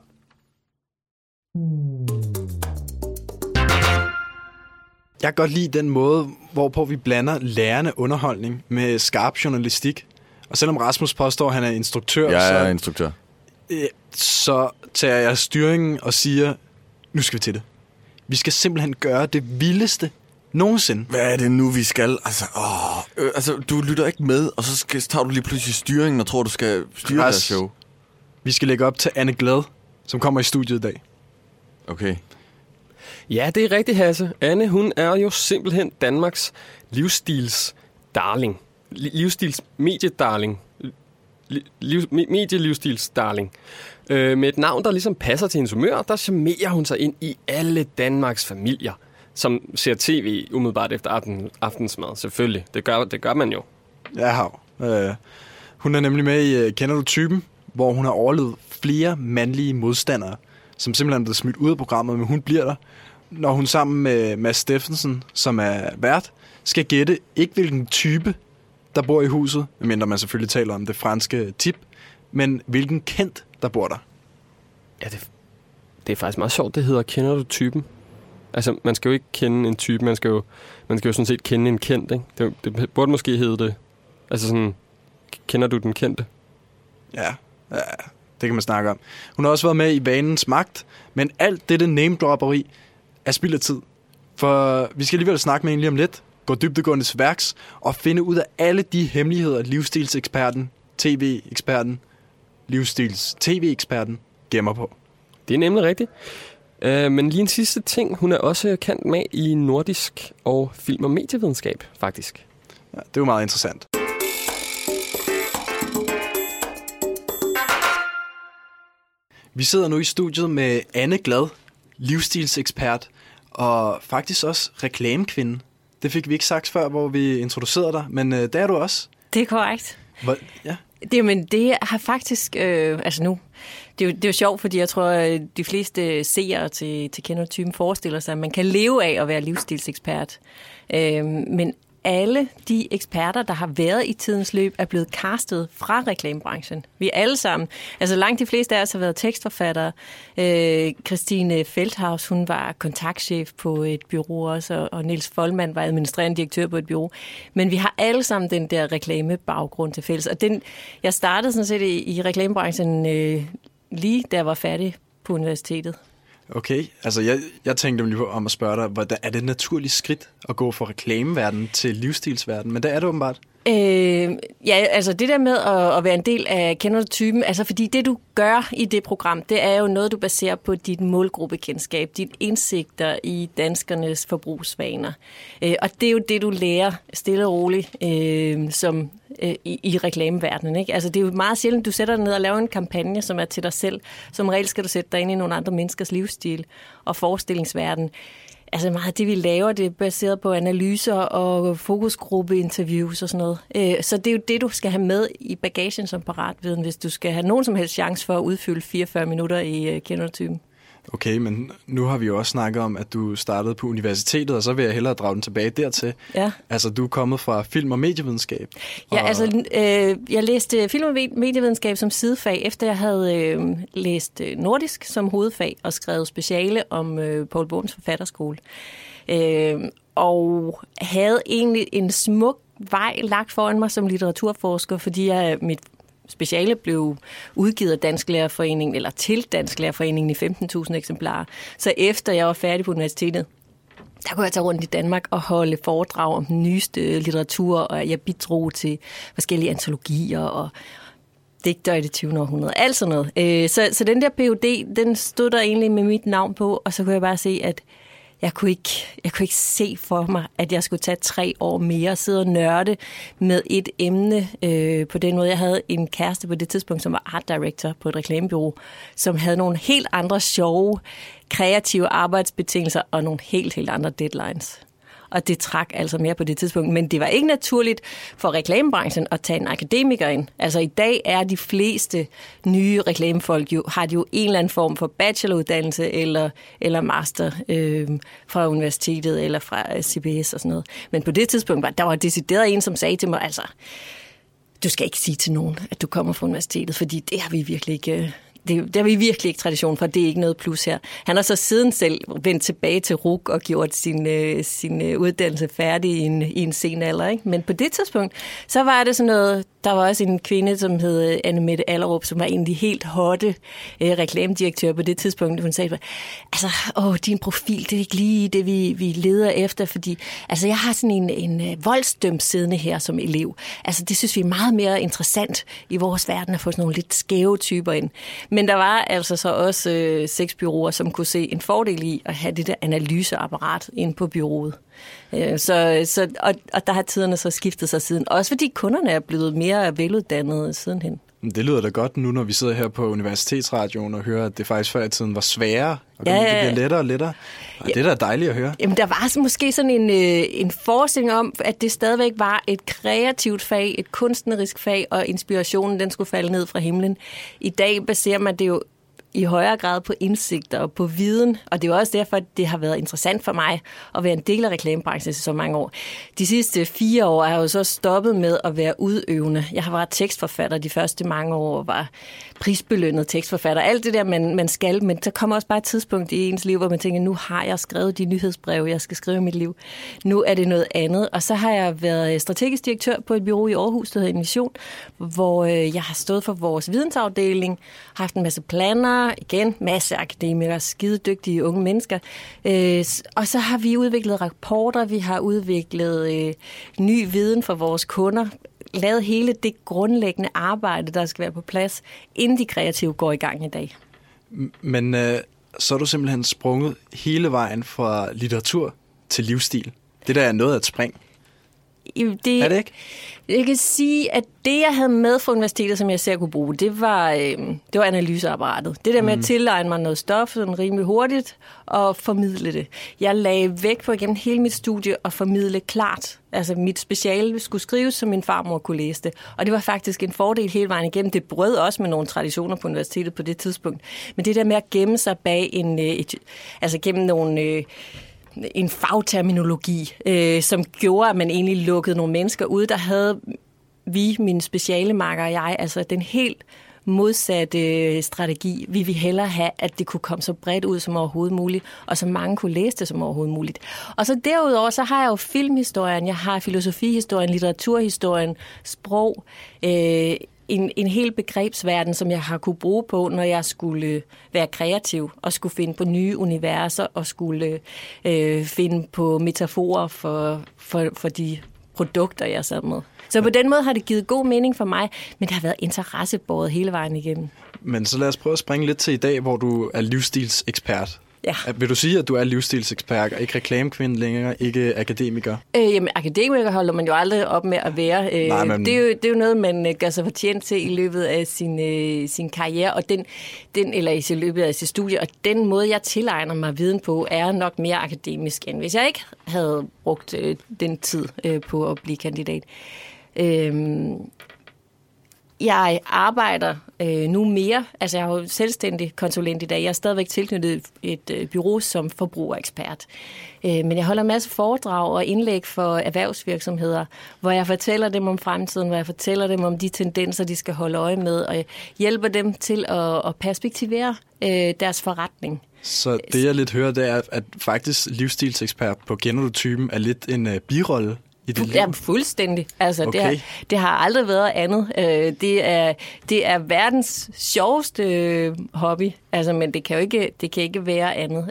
Jeg kan godt lide den måde, hvorpå vi blander lærende underholdning med skarp journalistik. Og selvom Rasmus påstår, at han er instruktør, Jeg er så, instruktør. øh, så tager jeg styringen og siger, nu skal vi til det. Vi skal simpelthen gøre det vildeste nogensinde. Hvad er det nu, vi skal? Altså, åh, øh, altså du lytter ikke med, og så, skal, så tager du lige pludselig styringen og tror, du skal styre Ras. det show. Vi skal lægge op til Anne Glad, som kommer i studiet i dag. Okay. Ja, det er rigtigt, Hasse. Anne, hun er jo simpelthen Danmarks livsstils darling. Livsstils mediedarling. liv, medielivsstilsdarling. Øh, med et navn, der ligesom passer til hendes humør, der charmerer hun sig ind i alle Danmarks familier, som ser tv umiddelbart efter aften, aftensmad. Selvfølgelig, det gør, det gør man jo. Ja, hav. Øh, hun er nemlig med i Kender du typen, hvor hun har overlevet flere mandlige modstandere, som simpelthen er blevet smidt ud af programmet, men hun bliver der, når hun sammen med Mads Steffensen, som er vært, skal gætte ikke hvilken type, der bor i huset, medmindre man selvfølgelig taler om det franske tip, men hvilken kendt, der bor der. Ja, det, det er faktisk meget sjovt, det hedder Kender du typen? Altså, man skal jo ikke kende en type, man skal jo, man skal jo sådan set kende en kendt, ikke? Det, det burde måske hedde det. Altså sådan, kender du den kendte? Ja, ja, det kan man snakke om. Hun har også været med i Vanens Magt, men alt dette name-dropperi er spild af tid. For vi skal alligevel snakke med hende lige om lidt, gå dybdegående til værks og finde ud af alle de hemmeligheder, livsstilseksperten, tv-eksperten, livsstils-tv-eksperten gemmer på. Det er nemlig rigtigt. Uh, men lige en sidste ting, hun er også kendt med i nordisk og film- og medievidenskab, faktisk. Ja, det er jo meget interessant. Vi sidder nu i studiet med Anne Glad, livsstilsekspert, og faktisk også reklamekvinde. Det fik vi ikke sagt før, hvor vi introducerede dig, men øh, det er du også. Det er korrekt. Hvor, ja. Det, men det har faktisk, øh, altså nu, det er, jo, det er jo sjovt, fordi jeg tror, at de fleste seere til, til Kender du typen forestiller sig, at man kan leve af at være livsstilsekspert. Øh, men alle de eksperter, der har været i tidens løb, er blevet castet fra reklamebranchen. Vi er alle sammen. Altså langt de fleste af os har været tekstforfattere. Øh, Christine Feldhaus, hun var kontaktchef på et bureau også, og Niels Folman var administrerende direktør på et bureau. Men vi har alle sammen den der reklamebaggrund til fælles. Og den, jeg startede sådan set i, i reklamebranchen øh, lige da jeg var færdig på universitetet. Okay, altså jeg, jeg tænkte lige på om at spørge dig, hvordan, er det et naturligt skridt at gå fra reklameverdenen til livsstilsverdenen? Men det er det åbenbart. Øh, ja, altså det der med at, at være en del af Kender du typen, altså fordi det du gør i det program, det er jo noget, du baserer på dit målgruppekendskab, dine indsigter i danskernes forbrugsvaner. Øh, og det er jo det, du lærer stille og roligt øh, som, øh, i, i reklameverdenen. Ikke? Altså det er jo meget sjældent, du sætter dig ned og laver en kampagne, som er til dig selv. Som regel skal du sætte dig ind i nogle andre menneskers livsstil og forestillingsverden. Altså meget af det, vi laver, det er baseret på analyser og fokusgruppeinterviews og sådan noget. Så det er jo det, du skal have med i bagagen som paratviden, hvis du skal have nogen som helst chance for at udfylde fireogfyrre minutter i Kender du typen. Okay, men nu har vi jo også snakket om, at du startede på universitetet, og så vil jeg hellere drage den tilbage dertil. Ja. Altså, du er kommet fra film- og medievidenskab. Ja, og... altså, øh, jeg læste film- og medievidenskab som sidefag, efter jeg havde øh, læst nordisk som hovedfag og skrevet speciale om øh, Poul Bohns forfatterskole. Øh, og havde egentlig en smuk vej lagt foran mig som litteraturforsker, fordi jeg mit speciale blev udgivet af Dansk Lærerforening, eller til Dansk Lærerforeningen i femten tusind eksemplarer. Så efter jeg var færdig på universitetet, der kunne jeg tage rundt i Danmark og holde foredrag om den nyeste litteratur, og jeg bidrog til forskellige antologier og digter i det tyvende århundrede, alt sådan noget. Så, så den der P H D, den stod der egentlig med mit navn på, og så kunne jeg bare se, at Jeg kunne, ikke, jeg kunne ikke se for mig, at jeg skulle tage tre år mere og sidde og nørde med et emne øh, på den måde. Jeg havde en kæreste på det tidspunkt, som var art director på et reklamebureau, som havde nogle helt andre sjove, kreative arbejdsbetingelser og nogle helt, helt andre deadlines. Og det trak altså mere på det tidspunkt. Men det var ikke naturligt for reklamebranchen at tage en akademiker ind. Altså i dag er de fleste nye reklamefolk jo, har de jo en eller anden form for bacheloruddannelse eller, eller master øh, fra universitetet eller fra C B S og sådan noget. Men på det tidspunkt var der var decideret en, som sagde til mig, altså, du skal ikke sige til nogen, at du kommer fra universitetet, fordi det har vi virkelig ikke... Det, det har vi virkelig ikke tradition for, det er ikke noget plus her. Han har så siden selv vendt tilbage til R U C og gjort sin, øh, sin øh, uddannelse færdig i en, i en sen alder. Ikke? Men på det tidspunkt, så var det sådan noget, der var også en kvinde, som hed Anne-Mette Allerup, som var en af de helt hotte øh, reklamedirektører på det tidspunkt. Hun sagde, altså, åh, din profil, det er ikke lige det, vi, vi leder efter, fordi altså, jeg har sådan en, en voldsdømt siddende her som elev. Altså, det synes vi er meget mere interessant i vores verden at få sådan nogle lidt skæve typer ind. Men der var altså så også øh, seks bureauer, som kunne se en fordel i at have det der analyseapparat inde på bureauet. Øh, så, så, og, og der har tiderne så skiftet sig siden. Også fordi kunderne er blevet mere veluddannede sidenhen. Det lyder da godt nu, når vi sidder her på Universitetsradioen og hører, at det faktisk før i tiden var sværere, og ja, ja, ja. Det bliver lettere og lettere. Og ja. Det er da dejligt at høre. Jamen, der var måske sådan en, øh, en forestilling om, at det stadigvæk var et kreativt fag, et kunstnerisk fag, og inspirationen, den skulle falde ned fra himlen. I dag baserer man det jo i højere grad på indsigter og på viden, og det er jo også derfor, at det har været interessant for mig at være en del af reklamebranchen i så mange år. De sidste fire år har jeg jo så stoppet med at være udøvende. Jeg har været tekstforfatter de første mange år, var prisbelønnet tekstforfatter. Alt det der, man, man skal, men der kommer også bare et tidspunkt i ens liv, hvor man tænker, nu har jeg skrevet de nyhedsbreve, jeg skal skrive i mit liv. Nu er det noget andet, og så har jeg været strategisk direktør på et bureau i Aarhus, der hedder Invision, hvor jeg har stået for vores vidensafdeling, haft en masse planer, igen, masse akademikere, skide dygtige unge mennesker. Øh, og så har vi udviklet rapporter, vi har udviklet øh, ny viden for vores kunder, lavet hele det grundlæggende arbejde, der skal være på plads, inden de kreative går i gang i dag. Men øh, så er du simpelthen sprunget hele vejen fra litteratur til livsstil. Det der er noget at springe. Det, er det ikke? Jeg kan sige, at det, jeg havde med fra universitetet, som jeg ser kunne bruge, det var, øh, det var analyseapparatet. Det der med mm. at tilegne mig noget stof sådan rimelig hurtigt og formidle det. Jeg lagde vægt på igennem hele mit studie og formidle klart. Altså mit speciale skulle skrives, så min farmor kunne læse det. Og det var faktisk en fordel hele vejen igennem. Det brød også med nogle traditioner på universitetet på det tidspunkt. Men det der med at gemme sig bag en, et, altså gennem nogle... Øh, en fagterminologi, øh, som gjorde, at man egentlig lukkede nogle mennesker ud. Der havde vi, mine specialemakker og jeg, altså den helt modsatte strategi. Vi ville hellere have, at det kunne komme så bredt ud som overhovedet muligt, og så mange kunne læse det som overhovedet muligt. Og så derudover, så har jeg jo filmhistorien, jeg har filosofihistorien, litteraturhistorien, sprog, øh, En, en hel begrebsverden, som jeg har kunne bruge på, når jeg skulle være kreativ og skulle finde på nye universer og skulle øh, finde på metaforer for, for, for de produkter, jeg sad med. Så på den måde har det givet god mening for mig, men det har været interessebåret hele vejen igennem. Men så lad os prøve at springe lidt til i dag, hvor du er livsstilsekspert. Ja. Vil du sige, at du er livsstilsekspert, og ikke reklamekvinde længere, ikke akademiker? Øh, jamen, akademiker holder man jo aldrig op med at være. Øh, Nej, men... det, er jo, det er jo noget, man gør sig fortjent til i løbet af sin, øh, sin karriere, og den, den, eller i løbet af sit studie. Og den måde, jeg tilegner mig viden på, er nok mere akademisk, end hvis jeg ikke havde brugt øh, den tid øh, på at blive kandidat. Øh, Jeg arbejder øh, nu mere, altså jeg er jo selvstændig konsulent i dag. Jeg er stadigvæk tilknyttet et øh, bureau som forbrugerekspert. Øh, men jeg holder en masse foredrag og indlæg for erhvervsvirksomheder, hvor jeg fortæller dem om fremtiden, hvor jeg fortæller dem om de tendenser, de skal holde øje med, og hjælper dem til at, at perspektivere øh, deres forretning. Så det jeg lidt hører, det er, at faktisk livsstilsekspert på Kender du typen er lidt en øh, birolle. Ja, fuldstændig. Altså, okay. det, har, det har aldrig været andet. Det er, det er verdens sjoveste hobby, altså, men det kan jo ikke, det kan ikke være andet.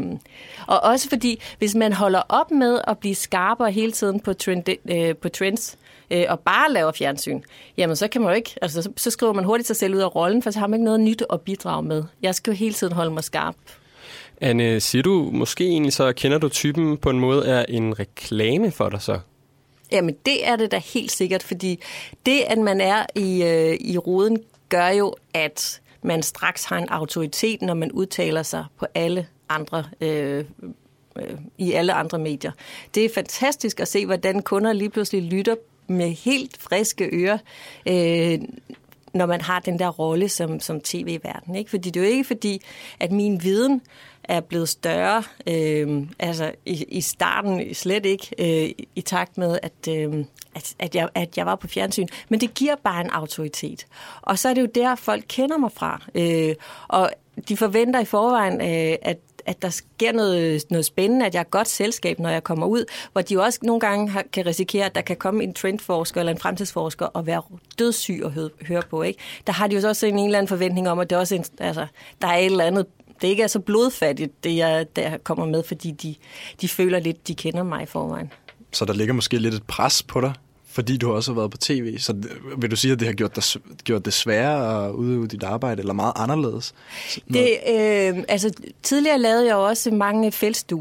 Og også fordi, hvis man holder op med at blive skarpere hele tiden på, trend, på trends, og bare laver fjernsyn, jamen så kan man jo ikke, altså så skriver man hurtigt sig selv ud af rollen, for så har man ikke noget nyt at bidrage med. Jeg skal jo hele tiden holde mig skarp. Anne, siger du måske egentlig så, kender du typen på en måde er en reklame for dig så? Jamen, det er det da helt sikkert, fordi det, at man er i, øh, i roden, gør jo, at man straks har en autoritet, når man udtaler sig på alle andre, øh, øh, i alle andre medier. Det er fantastisk at se, hvordan kunder lige pludselig lytter med helt friske ører, øh, når man har den der rolle som, som tv-verden. Ikke? Fordi det er jo ikke fordi, at min viden er blevet større, øh, altså i, i starten slet ikke, øh, i takt med, at, øh, at, at, jeg, at jeg var på fjernsyn. Men det giver bare en autoritet. Og så er det jo der, folk kender mig fra. Øh, og de forventer i forvejen, øh, at at der sker noget, noget spændende, at jeg er godt selskab, når jeg kommer ud, hvor de jo også nogle gange har, kan risikere, at der kan komme en trendforsker eller en fremtidsforsker og være dødssyg at høre, høre på. Ikke? Der har de jo også en eller anden forventning om, at det også en, altså, der er et eller andet, det ikke er så blodfattigt, det jeg der kommer med, fordi de, de føler lidt, de kender mig i forvejen. Så der ligger måske lidt et pres på dig, fordi du også har været på tv. Så vil du sige, at det har gjort, dig, gjort det sværere at udøve dit arbejde, eller meget anderledes? Det, øh, altså, tidligere lavede jeg også mange feltstudier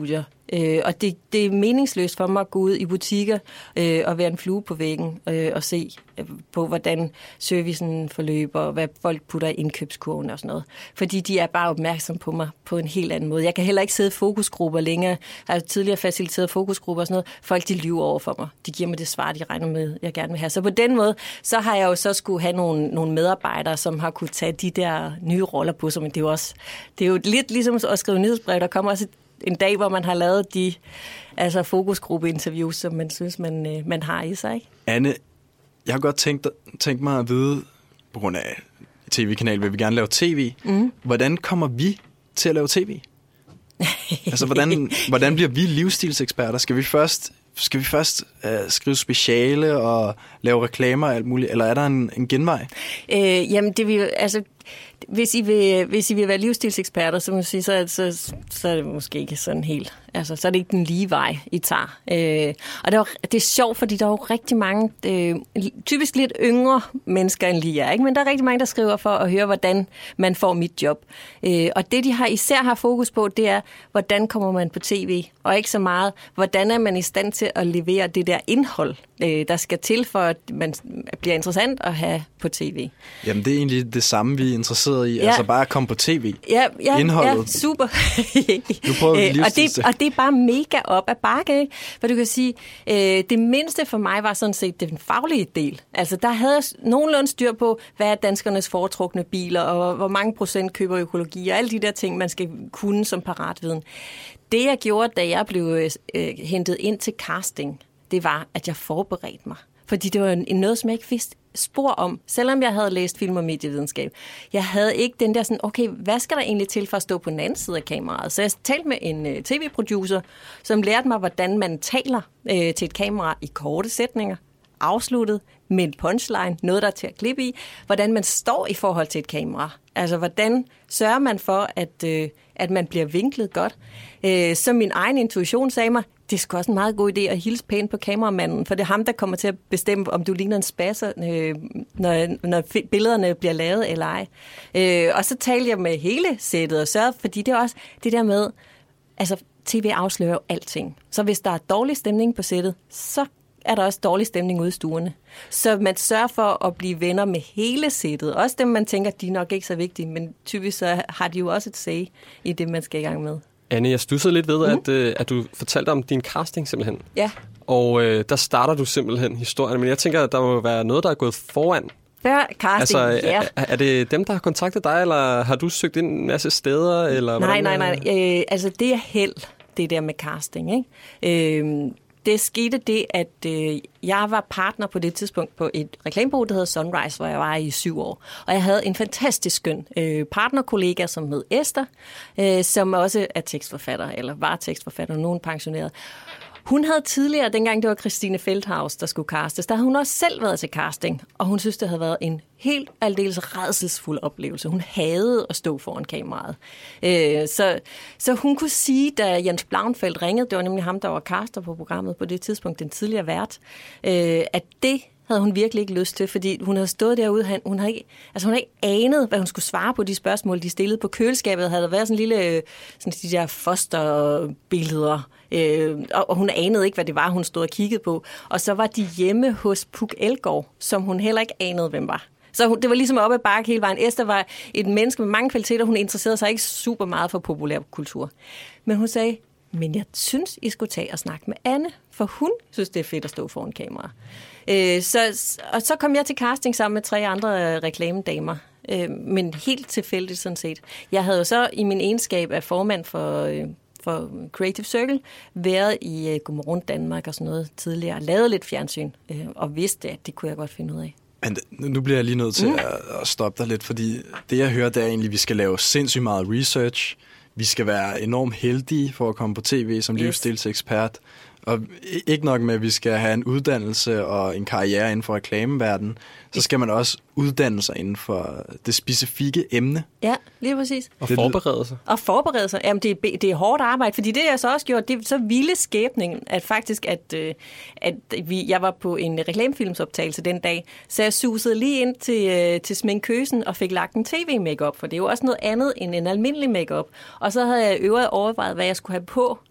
Øh, og det, det er meningsløst for mig at gå ud i butikker øh, og være en flue på væggen øh, og se øh, på, hvordan servicen forløber, og hvad folk putter i indkøbskurven og sådan noget. Fordi de er bare opmærksom på mig på en helt anden måde. Jeg kan heller ikke sidde i fokusgrupper længere. Jeg har tidligere faciliteret fokusgrupper og sådan noget. Folk, de lyver over for mig. De giver mig det svar, de regner med, jeg gerne vil have. Så på den måde, så har jeg jo så skulle have nogle, nogle medarbejdere, som har kunne tage de der nye roller på sig. Men det er jo også, det er jo lidt ligesom at skrive nyhedsbrev. Der kommer også en dag, hvor man har lavet de altså fokusgruppe-interviews, som man synes, man, man har i sig. Ikke? Anne, jeg har godt tænkt, tænkt mig at vide, på grund af tv-kanal vil vi gerne lave tv. Mm. Hvordan kommer vi til at lave tv? Altså, hvordan, hvordan bliver vi livsstilseksperter? Skal vi først, skal vi først uh, skrive speciale og lave reklamer og alt muligt, eller er der en, en genvej? Øh, jamen, det vil altså... Hvis I, vil, hvis I vil være livsstilseksperter, så, må sige, så, så, så er det måske ikke sådan helt. Altså, så er det ikke den lige vej, I tager. Øh, og det er, det er sjovt, fordi der er jo rigtig mange, øh, typisk lidt yngre mennesker end lige jeg, ikke? Men der er rigtig mange, der skriver for at høre, hvordan man får mit job. Øh, og det, de har især har fokus på, det er, hvordan kommer man på tv, og ikke så meget, hvordan er man i stand til at levere det der indhold, øh, der skal til for, at man bliver interessant at have på tv. Jamen, det er egentlig det samme, vi er interesseret i. Ja. Altså bare at komme på tv. Ja, ja, indholdet. Ja, super. Nu prøver vi øh, og, det, og det er bare mega op ad bakke, ikke? For du kan sige, øh, det mindste for mig var sådan set den faglige del. Altså, der havde jeg nogenlunde styr på, hvad er danskernes foretrukne biler, og hvor mange procent køber økologi, og alle de der ting, man skal kunne som paratviden. Det, jeg gjorde, da jeg blev øh, hentet ind til casting, det var, at jeg forberedte mig. Fordi det var en, noget, som jeg ikke vidste spor om, selvom jeg havde læst film- og medievidenskab. Jeg havde ikke den der sådan, okay, hvad skal der egentlig til for at stå på den anden side af kameraet? Så jeg talte med en uh, tv-producer, som lærte mig, hvordan man taler uh, til et kamera i korte sætninger, afsluttet med en punchline, noget der er til at klippe i, hvordan man står i forhold til et kamera. Altså, hvordan sørger man for, at, uh, at man bliver vinklet godt? Uh, så min egen intuition sagde mig, det er sgu også en meget god idé at hilse pænt på kameramanden, for det er ham, der kommer til at bestemme, om du ligner en spasser, øh, når, når billederne bliver lavet eller ej. Øh, og så talte jeg med hele sættet og sørgede, fordi det er også det der med, altså tv afslører jo alting. Så hvis der er dårlig stemning på sættet, så er der også dårlig stemning ude i stuerne. Så man sørger for at blive venner med hele sættet. Også dem, man tænker, de er nok ikke så vigtige, men typisk så har de jo også et say i det, man skal i gang med. Anne, jeg stussede lidt ved, mm. at, øh, at du fortalte om din casting simpelthen. Ja. Og øh, der starter du simpelthen historien. Men jeg tænker, at der må være noget, der er gået foran. Før casting, altså, ja. Er, er det dem, der har kontaktet dig, eller har du søgt ind en masse steder? Eller nej, nej, nej. Øh, altså, det er held, det der med casting, ikke? Øh, det skete det, at øh, jeg var partner på det tidspunkt på et reklamebureau, der hedder Sunrise, hvor jeg var i syv år. Og jeg havde en fantastisk skøn øh, partnerkollega, som hed Esther, øh, som også er tekstforfatter, eller var tekstforfatter, nogen pensioneret. Hun havde tidligere, dengang det var Christine Feldhaus, der skulle castes, der havde hun også selv været til casting, og hun synes, det havde været en helt aldeles rædselsfuld oplevelse. Hun hadede at stå foran kameraet. Øh, så, så hun kunne sige, da Jens Blauenfeldt ringede, det var nemlig ham, der var caster på programmet på det tidspunkt, den tidligere vært, øh, at det havde hun virkelig ikke lyst til, fordi hun havde stået derude, hun havde ikke, altså hun havde ikke anet, hvad hun skulle svare på de spørgsmål, de stillede på køleskabet. Havde der været sådan en lille, sådan de der fosterbilleder, øh, og hun anede ikke, hvad det var, hun stod og kiggede på. Og så var de hjemme hos Puk Elgård, som hun heller ikke anede, hvem var. Så hun, det var ligesom oppe ad bakke hele vejen. Esther var et menneske med mange kvaliteter, hun interesserede sig ikke super meget for populærkultur. Men hun sagde, men jeg synes, I skulle tage og snakke med Anne, for hun synes, det er fedt at stå foran kamera. Øh, så, og så kom jeg til casting sammen med tre andre reklamedamer, øh, men helt tilfældigt sådan set. Jeg havde jo så i min egenskab af formand for, øh, for Creative Circle været i øh, Godmorgen Danmark og sådan noget tidligere, lavet lidt fjernsyn øh, og vidste, at det kunne jeg godt finde ud af. Men nu bliver jeg lige nødt til mm. at, at stoppe dig lidt, fordi det jeg hører, det er egentlig, at vi skal lave sindssygt meget research. Vi skal være enormt heldige for at komme på tv som yes. livsstilsekspert. Og ikke nok med, at vi skal have en uddannelse og en karriere inden for reklameverdenen, så skal man også uddanne sig inden for det specifikke emne. Ja, lige præcis. Og forberede sig. Og forberede sig. Jamen, det er, det er hårdt arbejde, fordi det jeg så også gjorde, det er så vilde skæbningen, at faktisk, at, at vi, jeg var på en reklamefilmsoptagelse den dag, så jeg susede lige ind til, til sminkøsen og fik lagt en tv-makeup, for det er jo også noget andet end en almindelig makeup. Og så havde jeg øvrigt overvejet, hvad jeg skulle have på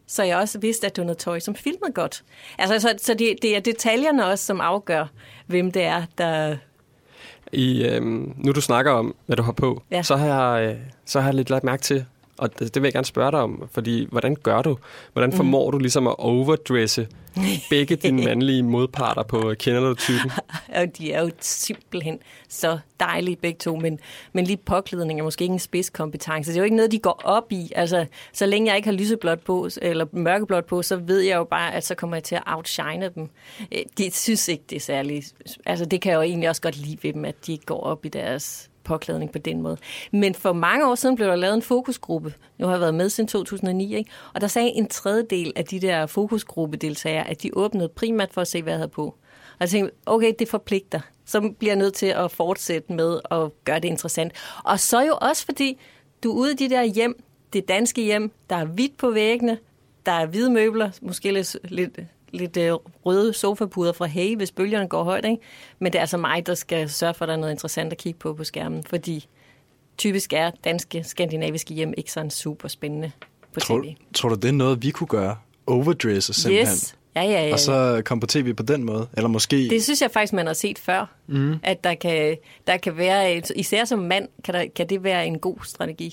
så jeg også vidste, at det var noget tøj, som filmede godt. Altså, så, så det, det er detaljerne også, som afgør, hvem det er, der... I, øhm, nu du snakker om, hvad du har på, ja. så, har jeg, øh, så har jeg lidt lagt mærke til, og det, det vil jeg gerne spørge dig om, fordi hvordan gør du? Hvordan formår mm. du ligesom at overdresse begge dine mandlige modparter på Kender du typen? Og de er jo simpelthen så dejlige begge to, men, men lige påklædning er måske ikke en spidskompetence. Det er jo ikke noget, de går op i. Altså, så længe jeg ikke har lyseblåt på, eller mørkeblåt på, så ved jeg jo bare, at så kommer jeg til at outshine dem. De synes ikke, det er særligt. Altså, det kan jeg jo egentlig også godt lide ved dem, at de ikke går op i deres påklædning på den måde. Men for mange år siden blev der lavet en fokusgruppe. Nu har jeg været med siden to tusind og ni, ikke? Og der sagde en tredjedel af de der fokusgruppedeltagere, at de åbnede primært for at se, hvad jeg havde på. Og jeg tænkte, okay, det forpligter. Så bliver jeg nødt til at fortsætte med at gøre det interessant. Og så jo også fordi, du er ude i de der hjem, det danske hjem, der er hvidt på væggene, der er hvide møbler, måske lidt, lidt, lidt øh, røde sofapuder fra Hey, hvis bølgerne går højt, ikke? Men det er altså mig, der skal sørge for, at der er noget interessant at kigge på på skærmen, fordi typisk er danske, skandinaviske hjem ikke sådan super spændende på tror, tv. Tror du, det er noget, vi kunne gøre? Overdresse simpelthen? Yes. Ja, ja, ja. Og så komme på tv på den måde? Eller måske... Det synes jeg faktisk, man har set før. Mm. At der kan, der kan være, et, især som mand, kan, der, kan det være en god strategi.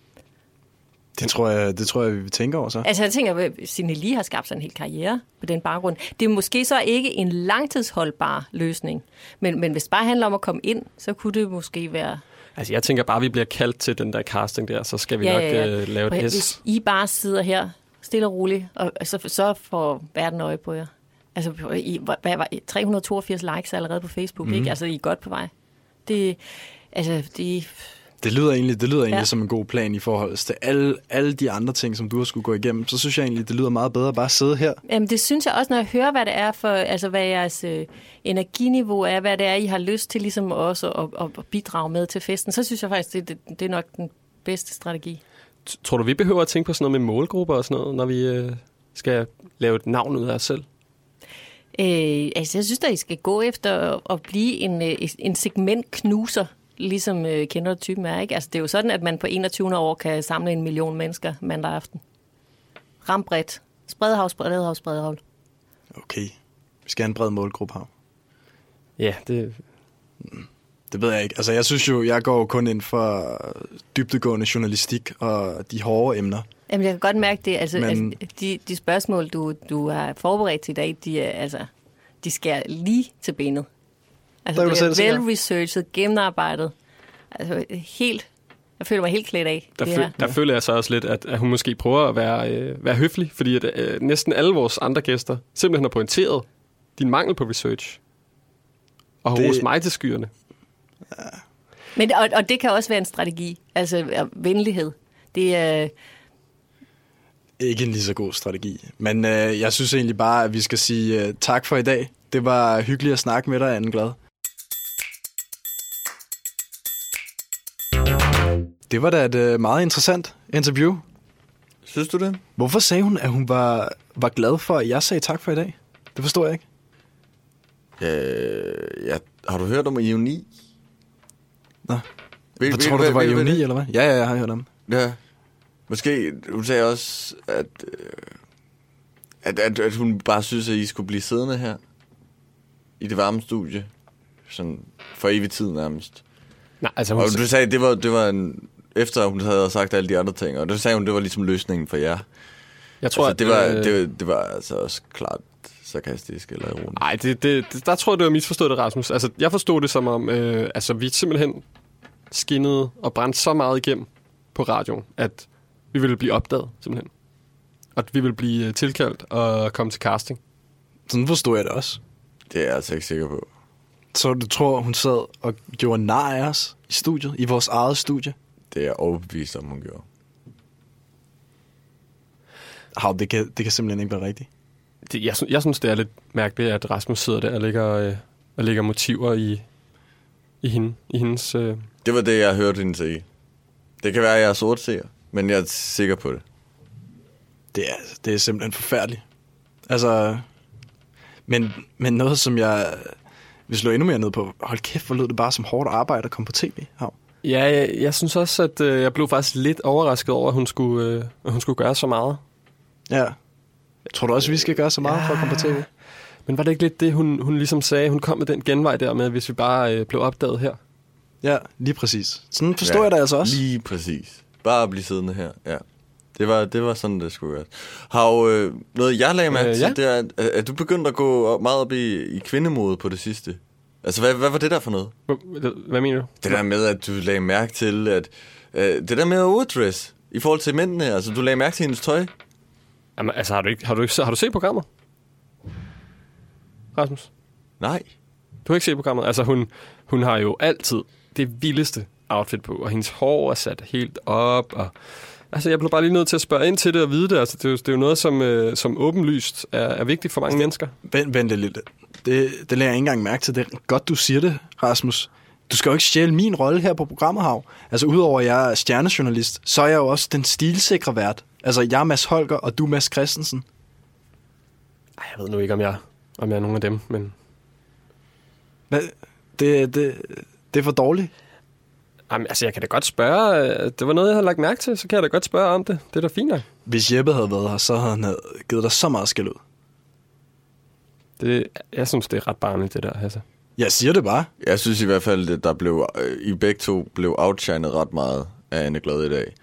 Det tror jeg, det tror jeg vi tænker over så. Altså jeg tænker, at Signe Lie har skabt sig en hel karriere på den baggrund. Det er måske så ikke en langtidsholdbar løsning. Men, men hvis det bare handler om at komme ind, så kunne det måske være... Altså jeg tænker bare, at vi bliver kaldt til den der casting der, så skal vi ja, nok ja, ja. Uh, lave et S. Hvis I bare sidder her stille og roligt, og så, så får verden øje på jer. Altså, I, hvad var tre hundrede og toogfirs likes allerede på Facebook, mm. ikke? Altså, I er godt på vej. Det, altså, det... Det lyder egentlig, det lyder egentlig ja. som en god plan i forhold til alle, alle de andre ting, som du har skulle gå igennem. Så synes jeg egentlig, det lyder meget bedre at bare sidde her. Jamen, det synes jeg også, når jeg hører, hvad det er for, altså, hvad jeres øh, energiniveau er, hvad det er, I har lyst til ligesom også at, at, at bidrage med til festen, så synes jeg faktisk, det, det, det er nok den bedste strategi. Tror du, vi behøver at tænke på sådan noget med målgrupper og sådan noget, når vi øh, skal lave et navn ud af os selv? Øh, altså, jeg synes, at I skal gå efter at blive en, en segmentknuser, ligesom øh, Kender du typen er, ikke? Altså, det er jo sådan, at man på enogtyvende år kan samle en million mennesker mandag aften. Ram bredt. Spredhavl, spredhavl, spredhavl. Okay. Vi skal have en bred målgruppe her. Ja, det... Det ved jeg ikke. Altså, jeg synes jo, jeg går kun ind for dybdegående journalistik og de hårde emner. Jamen, jeg kan godt mærke det. Altså, Men... altså de, de spørgsmål, du, du har forberedt til i dag, de, er, altså, de skal lige til benet. Altså, det er vel-researchet, gennemarbejdet. Altså, helt... Jeg føler mig helt klædt af. Der, føl, der føler jeg så også lidt, at, at hun måske prøver at være, øh, være høflig, fordi at, øh, næsten alle vores andre gæster simpelthen har pointeret din mangel på research. Og har det... rost mig til skyerne. Ja. Men, og, og det kan også være en strategi. Altså, venlighed. Det er... Øh... Ikke en lige så god strategi. Men øh, jeg synes egentlig bare, at vi skal sige øh, tak for i dag. Det var hyggeligt at snakke med dig, Anne Glad. Det var da et øh, meget interessant interview. Synes du det? Hvorfor sagde hun, at hun var, var glad for, at jeg sagde tak for i dag? Det forstår jeg ikke. Øh, ja, har du hørt om ironi? Nå. Hvad tror du, det var ironi, eller hvad? Ja, ja, jeg har hørt om. Ja. Måske, hun sagde også, at, øh, at, at, at hun bare synes, at I skulle blive siddende her. I det varme studie. Sådan for evig tid nærmest. Nej, altså hun... Og du sagde, det var, det var en... Efter hun havde sagt alle de andre ting, og det sagde hun, det var ligesom løsningen for jer. Jeg tror, altså, det, var, øh... det, det var altså også klart sarkastisk eller ironisk. Nej, det, det, det, der tror jeg, det var misforstået, Rasmus. Altså, jeg forstod det som om, øh, altså, vi simpelthen skinnede og brændte så meget igennem på radioen, at vi ville blive opdaget, simpelthen. Og vi ville blive tilkaldt og komme til casting. Sådan forstod jeg det også. Det er jeg altså ikke sikker på. Så du tror, hun sad og gjorde nar af os i studiet, i vores eget studie? Det er jeg overbevist om, hun gjorde. Hav, det kan, det kan simpelthen ikke være rigtigt. Det, jeg, jeg synes, det er lidt mærkeligt, at Rasmus sidder der og lægger, øh, og lægger motiver i, i, hende, i hendes... Øh... Det var det, jeg hørte hende sige. Det kan være, at jeg er sortseer, men jeg er sikker på det. Det er, det er simpelthen forfærdeligt. Altså... Men, men noget, som jeg... Vi slår endnu mere ned på. Hold kæft, hvor lød det bare som hårdt arbejde at komme på tv. Hav. Ja, jeg, jeg synes også, at øh, jeg blev faktisk lidt overrasket over, at hun skulle, øh, at hun skulle gøre så meget. Ja. Tror du også, vi skal gøre så meget ja. for at komme på tv? Men var det ikke lidt det, hun, hun ligesom sagde? Hun kom med den genvej der med, hvis vi bare øh, blev opdaget her. Ja, lige præcis. Sådan forstår ja, jeg det altså også. Lige præcis. Bare blive siddende her, ja. Det var, det var sådan, det skulle være. Har øh, noget, jeg lagde mærke øh, til, ja. det er, at, at du begyndte at gå meget op i, i kvindemode på det sidste. Altså, hvad, hvad var det der for noget? Hvad, hvad mener du? Det der med, at du lagde mærke til, at øh, det der med at overdress i forhold til mændene, altså du lagde mærke til hendes tøj. Jamen, altså, har du, ikke, har, du ikke, har du set programmet? Rasmus? Nej. Du har ikke set programmet? Altså, hun, hun har jo altid det vildeste outfit på, og hendes hår er sat helt op, og... Altså, jeg blev bare lige nødt til at spørge ind til det og vide det. Altså, det er jo, det er jo noget, som, øh, som åbenlyst er, er vigtigt for mange mennesker. Vent, vent lidt. Det, det lader jeg ikke engang mærke til. Det er godt, du siger det, Rasmus. Du skal jo ikke stjæle min rolle her på programmet, Hav. Altså, udover at jeg er stjernejournalist, så er jeg jo også den stilsikre vært. Altså, jeg er Mads Holger, og du er Mads Christensen. Ej, jeg ved nu ikke, om jeg, om jeg er nogen af dem, men... Hvad? Det, det, det er for dårligt. Jamen, altså, jeg kan da godt spørge. Det var noget, jeg havde lagt mærke til, så kan jeg da godt spørge om det. Det er da fint nok. Hvis Jeppe havde været her, så havde han givet dig så meget skæld ud. Det, jeg synes, det er ret barnligt, det der, Hasse. Jeg siger det bare. Jeg synes i hvert fald, at der blev, I begge to blev outshined ret meget af Anne Glad i dag.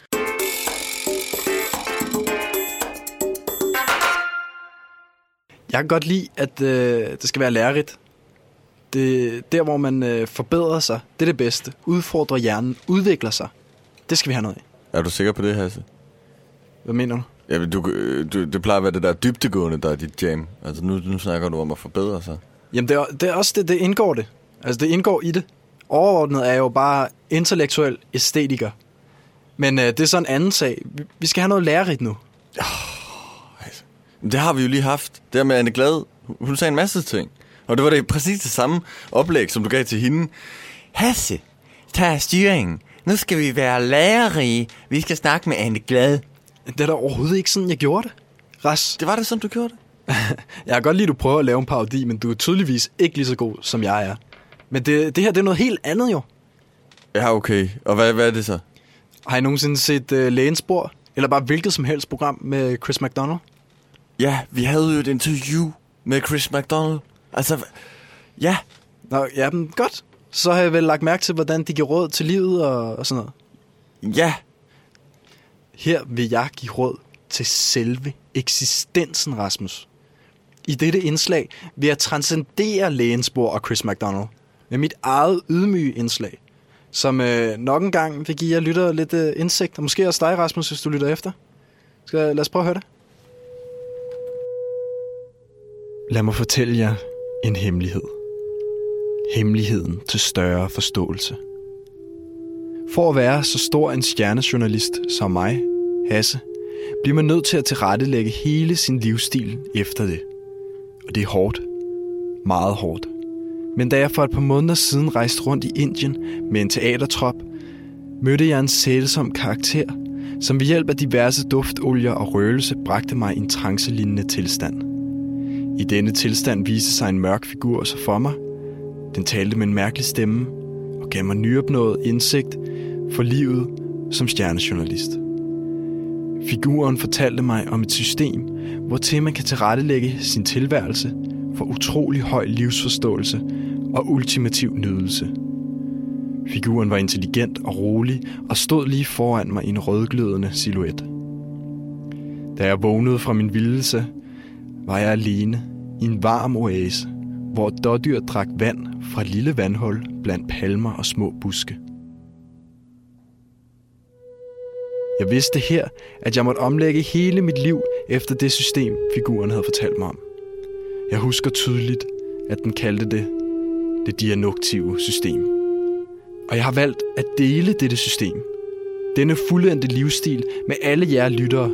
Jeg kan godt lide, at øh, det skal være lærerigt. Det, der, hvor man øh, forbedrer sig, det er det bedste. Udfordrer hjernen, udvikler sig. Det skal vi have noget af. Er du sikker på det, Hasse? Hvad mener du? Ja, du, du, det plejer at være det der dybdegående, der er dit jam. Altså, nu, nu snakker du om at forbedre sig. Jamen, det er, det er også det, det indgår det. Altså, det indgår i det. Overordnet er jo bare intellektuel æstetiker. Men øh, det er så en anden sag. Vi, vi skal have noget lærerigt nu. Oh, altså. Det har vi jo lige haft. Det med Anne Glad. Hun sagde en masse ting. Og det var det præcis det samme oplæg, som du gav til hende. Hasse, tag styringen. Nu skal vi være lærerige. Vi skal snakke med Anne Glad. Det er da overhovedet ikke sådan, jeg gjorde det. Ras. Det var det sådan, du gjorde det? Jeg kan godt lide, at du prøver at lave en parodi, men du er tydeligvis ikke lige så god, som jeg er. Men det, det her, det er noget helt andet jo. Ja, okay. Og hvad, hvad er det så? Har I nogensinde set uh, Lægens Bord? Eller bare hvilket som helst program med Chris McDonald? Ja, vi havde jo et interview med Chris McDonald. Altså, ja. Nå, ja, men godt. Så har jeg vel lagt mærke til, hvordan de giver råd til livet og, og sådan noget. Ja. Her vil jeg give råd til selve eksistensen, Rasmus. I dette indslag vil jeg transcendere Lægens Bord og Chris McDonald med mit eget ydmyge indslag, som øh, nok en gang vil give jer lytter lidt øh, indsigt, og måske også dig, Rasmus, hvis du lytter efter. Skal, lad os prøve at høre det. Lad mig fortælle jer en hemmelighed. Hemmeligheden til større forståelse. For at være så stor en stjernejournalist som mig, Hasse, bliver man nødt til at tilrettelægge hele sin livsstil efter det. Og det er hårdt. Meget hårdt. Men da jeg for et par måneder siden rejste rundt i Indien med en teatertrop, mødte jeg en sælsom karakter, som ved hjælp af diverse duftolier og røgelse bragte mig i en trancelignende tilstand. I denne tilstand viste sig en mørk figur så for mig. Den talte med en mærkelig stemme og gav mig nyopnået indsigt for livet som stjernejournalist. Figuren fortalte mig om et system, hvortil man kan tilrettelægge sin tilværelse for utrolig høj livsforståelse og ultimativ nydelse. Figuren var intelligent og rolig og stod lige foran mig i en rødglødende silhuet. Da jeg vågnede fra min vildelse, var jeg alene i en varm oase, hvor et dådyr drak vand fra et lille vandhul blandt palmer og små buske. Jeg vidste her, at jeg måtte omlægge hele mit liv efter det system, figuren havde fortalt mig om. Jeg husker tydeligt, at den kaldte det det dianoktive system. Og jeg har valgt at dele dette system, denne fuldendte livsstil, med alle jer lyttere.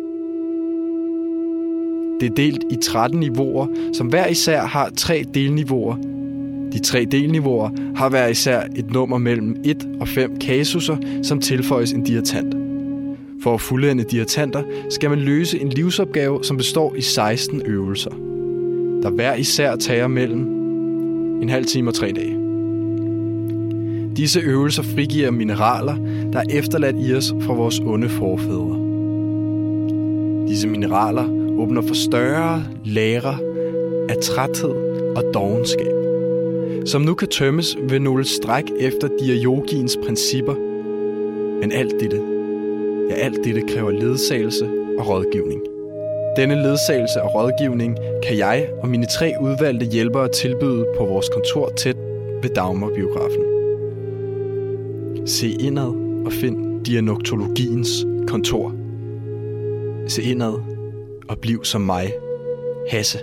Det er delt i tretten niveauer, som hver især har tre delniveauer. De tre delniveauer har hver især et nummer mellem et og fem kasusser, som tilføjes en diatant. For at fuldende diatanter skal man løse en livsopgave, som består i seksten øvelser, der hver især tager mellem en halv time og tre dage. Disse øvelser frigiver mineraler, der er efterladt i os fra vores onde forfædre. Disse mineraler åbner for større lagre af træthed og dovenskab, som nu kan tømmes ved nogle stræk efter Diogenes principper. Men alt dette, ja alt dette kræver ledsagelse og rådgivning. Denne ledsagelse og rådgivning kan jeg og mine tre udvalgte hjælpere tilbyde på vores kontor tæt ved Dagmar-biografen. Se indad og find dianoktologiens kontor. Se indad og bliv som mig, Hasse.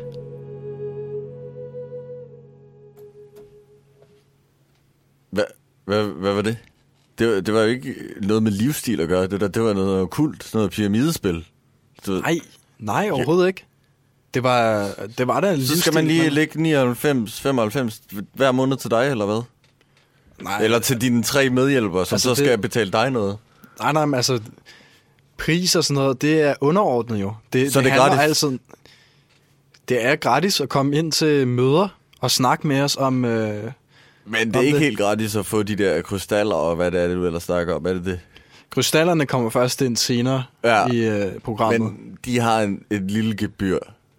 Hvad, hvad, hvad var det? det? var- Det var jo ikke noget med livsstil at gøre. Det, der, det var noget okkult, sådan noget pyramidespil. Du ved. Nej, nej overhovedet ikke. Det var, det var da en Så skal man lige lægge nioghalvfems femoghalvfems hver måned til dig, eller hvad? Nej, Eller til dine tre medhjælpere, som Altså, så skal det- det... betale dig noget. nej, nej, men altså, pris og sådan noget, det er underordnet jo. Det, Så det er handler gratis? Altid, det er gratis at komme ind til møder og snakke med os om... Øh, Men det er Om ikke det- helt gratis at få de der krystaller, og hvad det er, det du ellers snakker om. Er det det? krystallerne kommer først ind senere Ja, i øh, programmet. Men, Men de har en, et lille gebyr.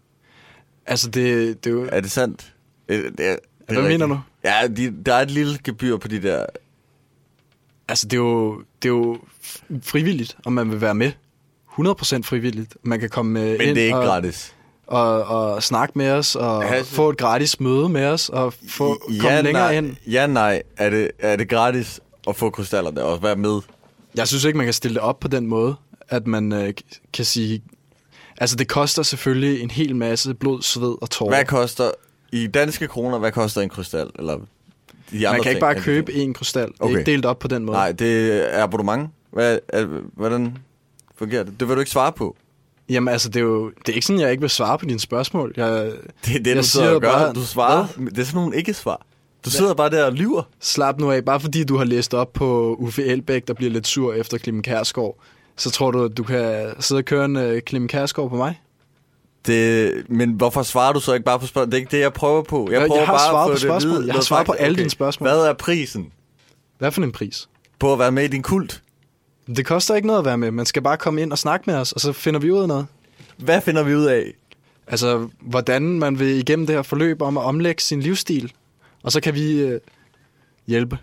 altså, det, det er jo... Er det sandt? Øh, Det er, det er Hvad rigtigt. mener du? Ja, de, der er et lille gebyr på de der... Altså, det er jo, det er jo frivilligt, om man vil være med. hundrede procent frivilligt. Man kan komme med Men ind det er ikke og, gratis. og, og snakke med os, og Hasse. få et gratis møde med os, og få, komme længere nej, ind. Ja, nej. Er det, er det gratis at få krystallerne og være med? Jeg synes ikke, man kan stille det op på den måde, at man øh, kan sige... Altså, det koster selvfølgelig en hel masse blod, sved og tårer. Hvad koster... I danske kroner, hvad koster en krystal? Eller de andre Man kan ikke ting, bare er de købe ting? en krystal. Det er Okay. ikke delt op på den måde. Nej, det er abonnement. Hvad, er, hvordan fungerer det? Det vil du ikke svare på. Jamen, altså, det er jo det er ikke sådan, jeg ikke vil svare på dine spørgsmål. Jeg, Det er det, Jeg du sidder siger og gør. bare- Du svarer. Det er sådan nogle ikke-svar. Du sidder bare der og lyver. Slap nu af. Bare fordi du har læst op på Uffe Elbæk, der bliver lidt sur efter Clemen Kærsgaard, så tror du, at du kan sidde og køre en uh, Clemen Kærsgaard på mig? Det, men hvorfor svarer du så ikke bare på spørgsmål? Det er ikke det, jeg prøver på. Jeg, Jeg prøver har bare svaret at få på det spørgsmål. vide. Jeg har Noget svaret på faktisk- alle dine spørgsmål. Hvad er prisen Hvad for en pris? på at være med i din kult? Det koster ikke noget at være med. Man skal bare komme ind og snakke med os, og så finder vi ud af noget. Hvad finder vi ud af? Altså, hvordan man vil igennem det her forløb om at omlægge sin livsstil. Og så kan vi øh, hjælpe.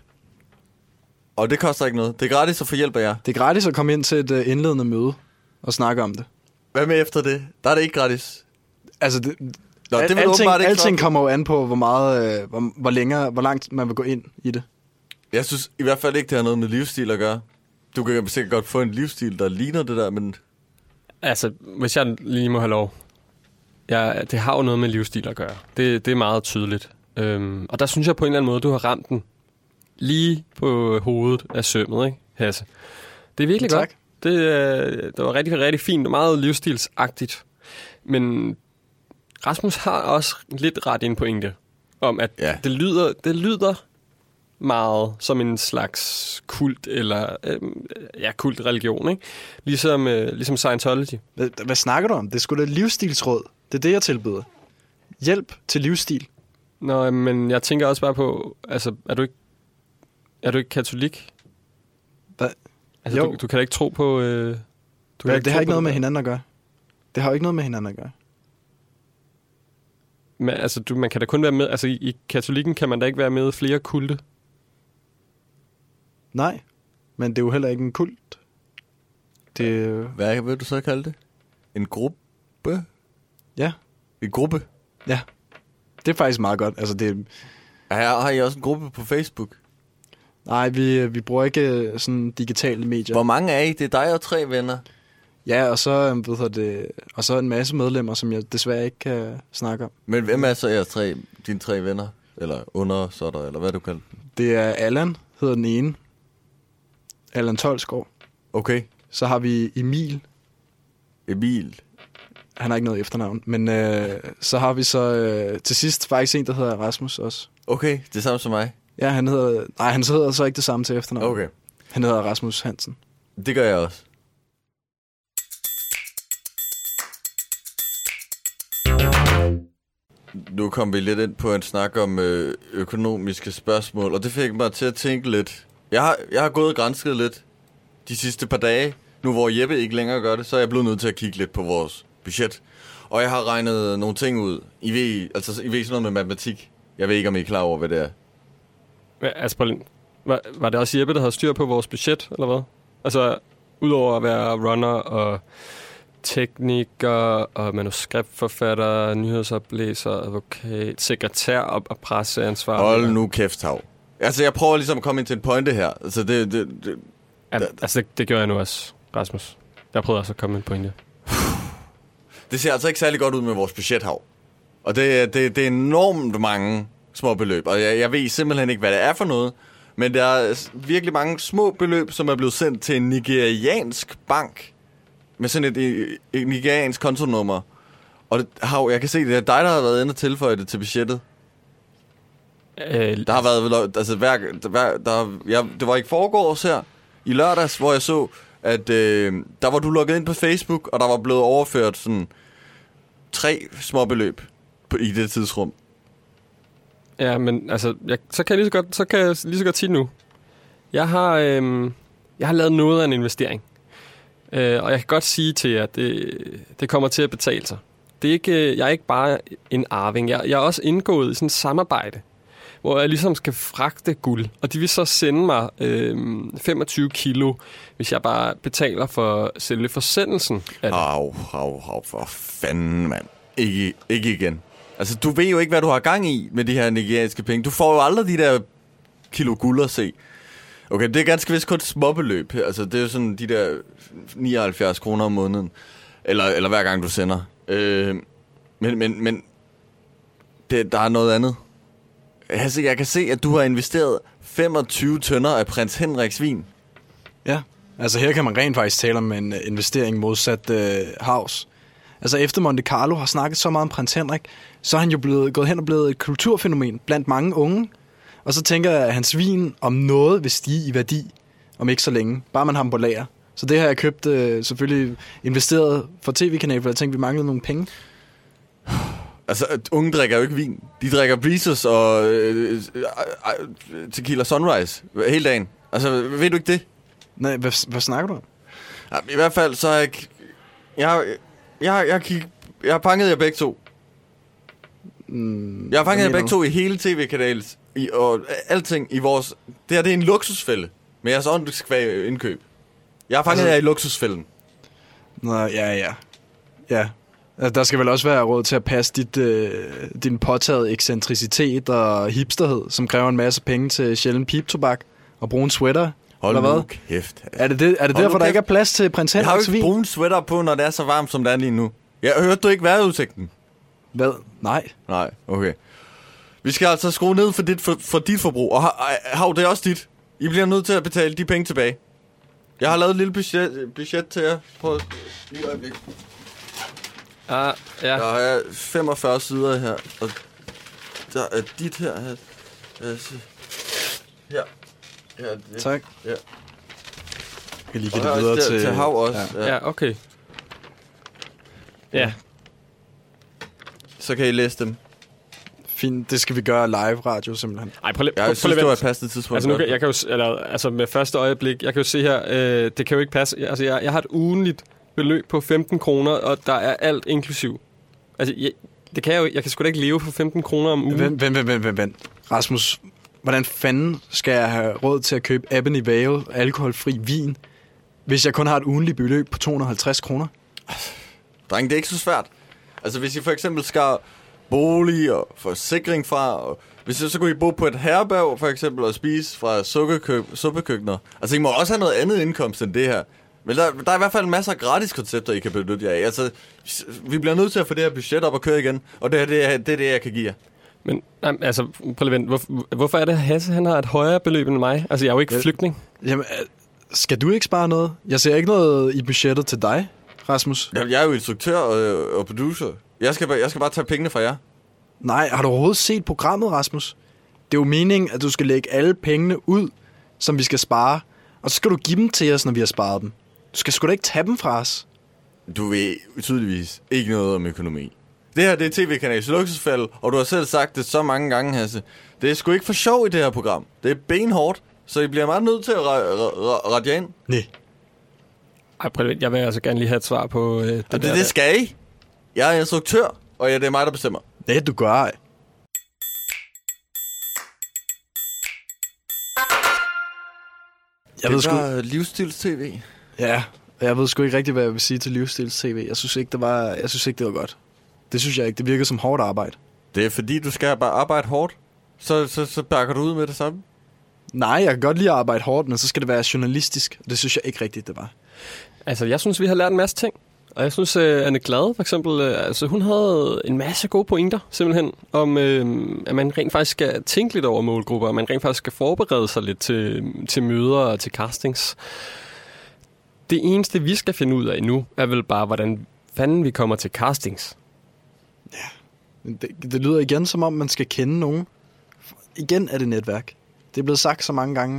Og det koster ikke noget. Det er gratis at få hjælp af jer. Det er gratis at komme ind til et øh, indledende møde og snakke om det. Hvad med efter det? Der er det ikke gratis. Altså, det, Nå, al- det vil du alting, åbenbart ikke svare alting på. kommer jo an på, hvor meget, øh, hvor, hvor, længere, hvor langt man vil gå ind i det. Jeg synes i hvert fald ikke, det har noget med livsstil at gøre. Du kan sikkert godt få en livsstil, der ligner det der, men... Altså, hvis jeg lige må have lov. Ja, det har jo noget med livsstil at gøre. Det, det er meget tydeligt. Øhm, og der synes jeg på en eller anden måde, du har ramt den lige på hovedet af sømmet, ikke, Hasse? Det er virkelig Tak. godt. Det, øh, det var rigtig, rigtig fint og meget livsstilsagtigt. Men Rasmus har også lidt ret i en pointe om, at Ja. det, lyder, det lyder meget som en slags kult, eller øh, ja, kultreligion, ikke? Ligesom, øh, ligesom Scientology. Hvad, hvad snakker du om? Det er sgu da et livsstilsråd. Det er det, jeg tilbyder. Hjælp til livsstil. Nå, men jeg tænker også bare på, altså, er du ikke, er du ikke katolik? Hvad? Altså, Jo. du, du kan da ikke tro på... Øh, du kan Hvad, ikke det har tro ikke på noget med der. hinanden at gøre. Det har jo ikke noget med hinanden at gøre. Men, altså, du, man kan da kun være med... Altså, i, i katolikken kan man da ikke være med i flere kulte. Nej, men det er jo heller ikke en kult. Det er jo- Hvad vil du så kalde det? En gruppe? Ja, En gruppe? ja. Det er faktisk meget godt. Altså, det, Her har I også en gruppe på Facebook. nej, vi, vi bruger ikke øh, sådan digitale medier. Hvor mange er I? Det er dig og tre venner. Ja, og så, øh, ved jeg det, og så en masse medlemmer, som jeg desværre ikke kan snakke om. Men hvem er så jeres tre, dine tre venner? Eller under, så der, eller hvad du kalder dem? Det er Allan, hedder den ene. Allan Tolsgaard. Okay. Så har vi Emil. Emil. Han har ikke noget efternavn. Men øh, så har vi så øh, til sidst faktisk en, der hedder Rasmus også. Okay, det er samme som mig. Ja, han hedder... Nej, han hedder så ikke det samme til efternavn. Okay. Han hedder Rasmus Hansen. Det gør jeg også. Nu kom vi lidt ind på en snak om øh, økonomiske spørgsmål, og det fik mig til at tænke lidt. Jeg har, jeg har gået og grænsket lidt de sidste par dage. Nu hvor Jeppe ikke længere gør det, så er jeg blevet nødt til at kigge lidt på vores budget. Og jeg har regnet nogle ting ud. I ved, altså, I ved sådan noget med matematik. Jeg ved ikke, om I er klar over, hvad det er. Ja, altså, Pauline, var, var det også Jeppe, der havde styr på vores budget, eller hvad? Altså, udover at være runner og tekniker og manuskriptforfatter, nyhedsoplæser, advokat, sekretær og, og presseansvar. Hold nu kæft, Hav. Altså, jeg prøver ligesom at komme ind til en pointe her. Altså, det... det, det ja, altså, det, det gjorde jeg nu også, Rasmus. Jeg prøvede også at komme ind på en pointe. Det ser altså ikke særlig godt ud med vores budget, Hav. Og det, det, det er enormt mange små beløb. Og jeg, jeg ved simpelthen ikke, hvad det er for noget. Men der er virkelig mange små beløb, som er blevet sendt til en nigeriansk bank. Med sådan et, et nigeriansk kontonummer. Og det, Hav, jeg kan se, det er dig, der har været inde og tilføje det til budgettet. Øh, Der har været, altså hver, hver der, jeg, det var ikke foregårs her i lørdags, hvor jeg så, at øh, der var du logget ind på Facebook, og der var blevet overført sådan tre små beløb på, i det tidsrum. Ja, men altså, jeg, så kan jeg lige så godt, så kan jeg lige så godt sige nu. Jeg har, øh, jeg har lavet noget af en investering. Øh, og jeg kan godt sige til jer, at det, det kommer til at betale sig. Det er ikke, jeg er ikke bare en arving. Jeg, jeg er også indgået i sådan et samarbejde, hvor jeg ligesom skal fragte guld. Og de vil så sende mig øh, femogtyve kilo, hvis jeg bare betaler for selve forsendelsen af det. Hav, hav, hav, for fanden, mand. Ikke, ikke igen. Altså, du ved jo ikke, hvad du har gang i med de her nigerianske penge. Du får jo aldrig de der kilo guld at se. Okay, det er ganske vist kun et småbeløb. Altså, det er jo sådan de der nioghalvfjerds kroner om måneden. Eller, eller hver gang du sender. Øh, men men, men det, der er noget andet. Altså, jeg kan se, at du har investeret femogtyve tønder af prins Henriks vin. Ja, altså her kan man rent faktisk tale om en investering modsat øh, Havs. Altså efter Monte Carlo har snakket så meget om prins Henrik, så er han jo blevet, gået hen og blevet et kulturfænomen blandt mange unge. Og så tænker jeg, at hans vin om noget vil stige i værdi om ikke så længe. Bare man har ham på lager. Så det har jeg købt, øh, selvfølgelig investeret for tv-kanal, for jeg tænkte, vi manglede nogle penge. Altså, unge drikker jo ikke vin. De drikker Breezes og øh, øh, øh, Tequila Sunrise hele dagen. Altså, ved du ikke det? Nej, hvad, hvad snakker du om? Ja, i hvert fald, så har jeg... Jeg har, jeg har, jeg har, kig, jeg har fanget jer begge to. Mm, jeg har fanget jer begge to i hele tv-kanals i, og alting i vores... Det her, det er en luksusfælde med jeres åndskvæg indkøb. Jeg har fanget altså, jer i luksusfælden. Nå, ja, ja. Ja. Altså, der skal vel også være råd til at passe dit, øh, din påtaget ekscentricitet og hipsterhed, som kræver en masse penge til sjælden piptobak og brun sweater. Hold nu kæft. Er det, det, er det derfor, der ikke er plads til prins Henriks vin? Jeg har jo ikke brun sweater på, når det er så varmt, som det er lige nu. Jeg hørte du ikke vejrudsigten? Hvad? Nej. Nej, okay. Vi skal altså skrue ned for dit, for, for dit forbrug. Og Hav, det er også dit. I bliver nødt til at betale de penge tilbage. Jeg har lavet et lille budget, budget til jer. Prøv lige et øjeblik. Ah, ja. Der har femogfyrre sider her. Og der er dit her. Her. Her. Ja, det. Tak. Ja. Jeg kan lige give og det videre til, til... til Hav også. Ja, ja. ja okay. Ja. Så kan I læse dem. Fint, det skal vi gøre live radio simpelthen. Ej, prøv, Jeg prøv, synes, prøv, det var et passende tidspunkt. Altså, nu kan, jeg kan jo, eller, altså med første øjeblik, jeg kan jo se her, øh, det kan jo ikke passe. Altså, jeg, jeg har et ugenligt beløb på femten kroner, og der er alt inklusiv. Altså, jeg, det kan jeg jo, jeg kan sgu da ikke leve for femten kroner om ugen. Vent, vent, vent, vent, vent. Rasmus, hvordan fanden skal jeg have råd til at købe Ebony Vale alkoholfri vin, hvis jeg kun har et ugenligt beløb på to hundrede og halvtreds kroner? Dreng, det er ikke så svært. Altså, hvis I for eksempel skal bolig og forsikring fra, og hvis I så kunne I bo på et herberg, for eksempel, og spise fra suppekøkkener. Altså, I må også have noget andet indkomst end det her. Men der, der er i hvert fald masser af gratis koncepter, I kan benytte jer af. Altså, vi bliver nødt til at få det her budget op og køre igen, og det er det, det, er det jeg kan give jer. Men nej, altså, prøv lige vent. Hvor, hvorfor er det, at Hasse han har et højere beløb end mig? Altså, jeg er jo ikke flygtning. Jamen, skal du ikke spare noget? Jeg ser ikke noget i budgettet til dig, Rasmus. Jeg, jeg er jo instruktør og, og producer. Jeg skal, jeg skal bare tage pengene fra jer. Nej, har du overhovedet set programmet, Rasmus? Det er jo meningen, at du skal lægge alle pengene ud, som vi skal spare, og så skal du give dem til os, når vi har sparet dem. Du skal sgu da ikke tage dem fra os. Du ved tydeligvis ikke noget om økonomi. Det her, det er tv-kanals luksusfælde, og du har selv sagt det så mange gange, Hasse. Det er sgu ikke for sjov i det her program. Det er benhårdt, så I bliver meget nødt til at rette jer ind. Nej. Ej, prøv lige, jeg vil altså gerne lige have et svar på øh, det, det der. Det skal I. Jeg er instruktør, og ja, det er mig, der bestemmer. Nej, du gør ej. Jeg ved det sgu... var livsstils-tv. Ja, og jeg ved sgu ikke rigtig, hvad jeg vil sige til livsstils-tv. Jeg synes ikke, det var, jeg synes ikke, det var godt. Det synes jeg ikke. Det virker som hårdt arbejde. Det er fordi, du skal bare arbejde hårdt. Så, så, så bakker du ud med det samme. Nej, jeg kan godt lide at arbejde hårdt, men så skal det være journalistisk. Det synes jeg ikke rigtigt, det var. Altså, jeg synes, vi har lært en masse ting. Og jeg synes, uh, Anne Glad, for eksempel, uh, altså, hun havde en masse gode pointer, simpelthen, om, uh, at man rent faktisk skal tænke lidt over målgrupper, og man rent faktisk skal forberede sig lidt til, til møder og til castings. Det eneste, vi skal finde ud af nu, er vel bare, hvordan fanden vi kommer til castings. Ja, det, det lyder igen, som om man skal kende nogen. Igen er det netværk. Det er blevet sagt så mange gange.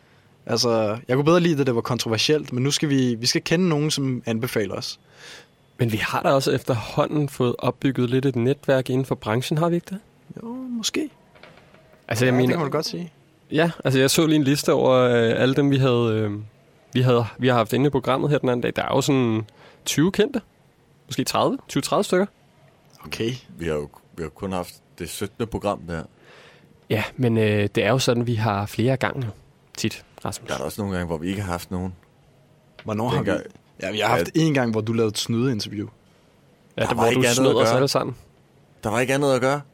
Altså, jeg kunne bedre lide, at det var kontroversielt, men nu skal vi, vi skal kende nogen, som anbefaler os. Men vi har da også efterhånden fået opbygget lidt et netværk inden for branchen, har vi ikke det? Jo, måske. Altså, jeg ja, mener, det kan man godt sige. Ja, altså jeg så lige en liste over øh, alle dem, vi havde, øh, vi havde vi har haft inde i programmet her den anden dag. Der er jo sådan tyve kendte. Måske tredive, tyve til tredive stykker. Okay. Vi har jo vi har kun haft det syttende program der. Ja, men øh, det er jo sådan, vi har flere gange jo. Tit, Rasmus. Der er der også nogle gange, hvor vi ikke har haft nogen. Hvornår har vi? Ja, vi har haft ja. en gang, hvor du lavede et snydeinterview. Ja, der, der hvor du snød os alle sammen. Der var ikke andet at gøre.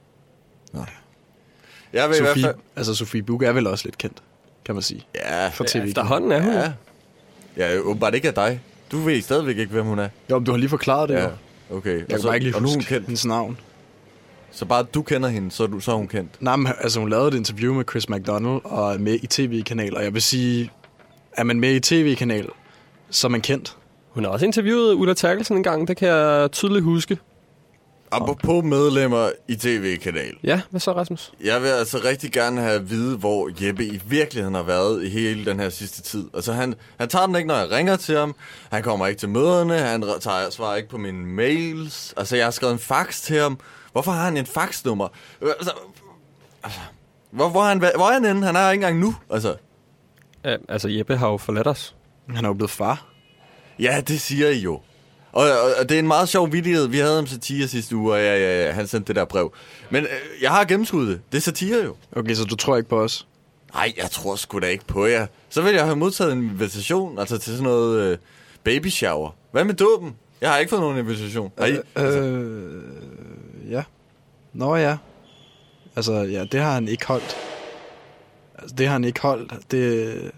Nå. Jeg vil Sofie, i hvert fald... altså Sofie Buch er vel også lidt kendt, kan man sige. Ja, for T V. Ja, efterhånden er hun. Ja. Ja, åbenbart ikke af dig. Du ved stadigvæk ikke, hvem hun er. Jo, men du har lige forklaret det. Ja, jo. okay. Jeg kan så, bare ikke lige og nu huske hun kendt. hendes navn. Så bare du kender hende, så er, du, så er hun kendt? Nej, men altså hun lavede et interview med Chris McDonald og er med i tv-kanal, og jeg vil sige, er man med i tv-kanal, så er man kendt. Hun har også interviewet Ulla Terkelsen en gang, det kan jeg tydeligt huske. Apropos medlemmer i tv-kanal. Ja, hvad så, Rasmus? Jeg vil altså rigtig gerne have at vide, hvor Jeppe i virkeligheden har været i hele den her sidste tid. Altså, han, han tager den ikke, når jeg ringer til ham. Han kommer ikke til møderne. Han tager, svarer ikke på mine mails. Altså, jeg har skrevet en fax til ham. Hvorfor har han en faxnummer? Altså, altså hvor, hvor, er han, hvor er han henne? Han er ikke engang nu, altså. Ja, altså, Jeppe har jo forladt os. Han er jo blevet far. Ja, det siger I jo. Og, og, og det er en meget sjov vittighed. Vi havde ham satire sidste uge, og ja, ja, ja, han sendte det der brev. Men øh, jeg har gennemskuddet det. Det er satire jo. Okay, så du tror ikke på os? Nej, jeg tror sgu da ikke på jer. Så vil jeg have modtaget en invitation, altså til sådan noget øh, baby shower. Hvad med dåben? Jeg har ikke fået nogen invitation. Øh, altså. øh, ja. Nå ja. Altså, ja, det har han ikke holdt. Altså, det har han ikke holdt. Det,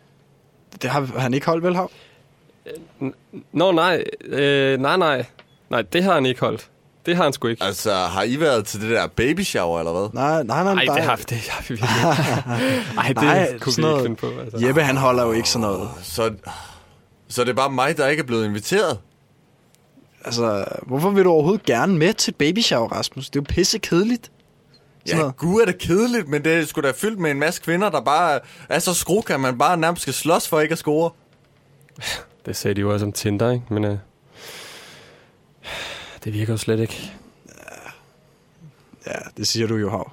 det har han ikke holdt, vel, Hav? Nå, nej. Øh, nej, nej. Nej, det har han ikke holdt. Det har han sgu ikke. Altså, har I været til det der baby shower, eller hvad? Nej, nej, nej. Nej, det har, det har vi virkelig ikke. Nej, det nej, kunne vi ikke finde på. Altså. Jeppe, han holder jo ikke sådan noget. Så, så det er bare mig, der ikke er blevet inviteret? Altså, hvorfor vil du overhovedet gerne med til baby shower, Rasmus? Det er jo pisse kedeligt. Ja, gud er det kedeligt, men det er sgu da fyldt med en masse kvinder, der bare er så skruk, at man bare nærmest skal slås for ikke at score. Det sagde de jo også om Tinder, ikke? Men øh, det virker jo slet ikke. Ja, det siger du jo, Hav.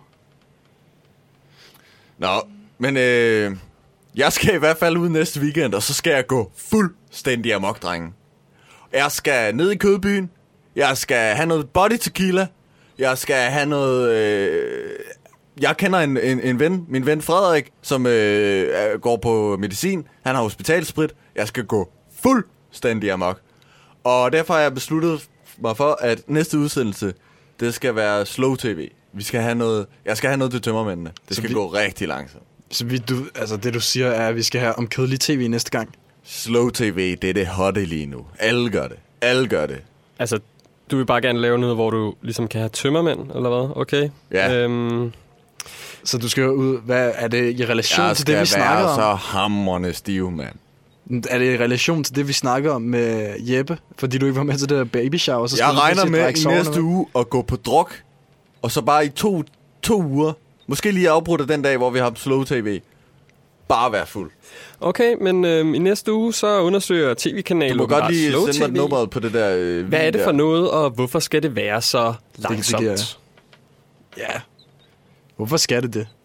Nå, men øh, jeg skal i hvert fald ud næste weekend, og så skal jeg gå fuldstændig amok, drengen. Jeg skal ned i Kødbyen. Jeg skal have noget body tequila. Jeg skal have noget... Øh, jeg kender en, en, en ven, min ven Frederik, som øh, går på medicin. Han har hospitalsprit. Jeg skal gå fuldstændig amok. Og derfor har jeg besluttet mig for, at næste udsendelse, det skal være slow tv. Vi skal have noget, jeg skal have noget til tømmermændene. Det skal vi, gå rigtig langsomt. Så vi, du, altså det du siger er, at vi skal have om kedelig tv næste gang? Slow tv, det er det hotte lige nu. Alle gør det. Alle gør det. Altså, du vil bare gerne lave noget, hvor du ligesom kan have tømmermænd, eller hvad? Okay. Ja. Øhm, så du skal ud, hvad er det i relation jeg til det, vi snakker om? Jeg skal være så hamrende stiv, mand. Er det i relation til det, vi snakker om med Jeppe? Fordi du ikke var med til det der baby shower. Så jeg regner med i næste med. uge at gå på druk, og så bare i to, to uger, måske lige afbrudt den dag, hvor vi har slow tv, bare være fuld. Okay, men øhm, i næste uge, så undersøger tv-kanalen... Du må godt lige sende mig et nummer på det der... Øh, Hvad er det der. for noget, og hvorfor skal det være så langsomt? Det, det ja. Hvorfor skal det det?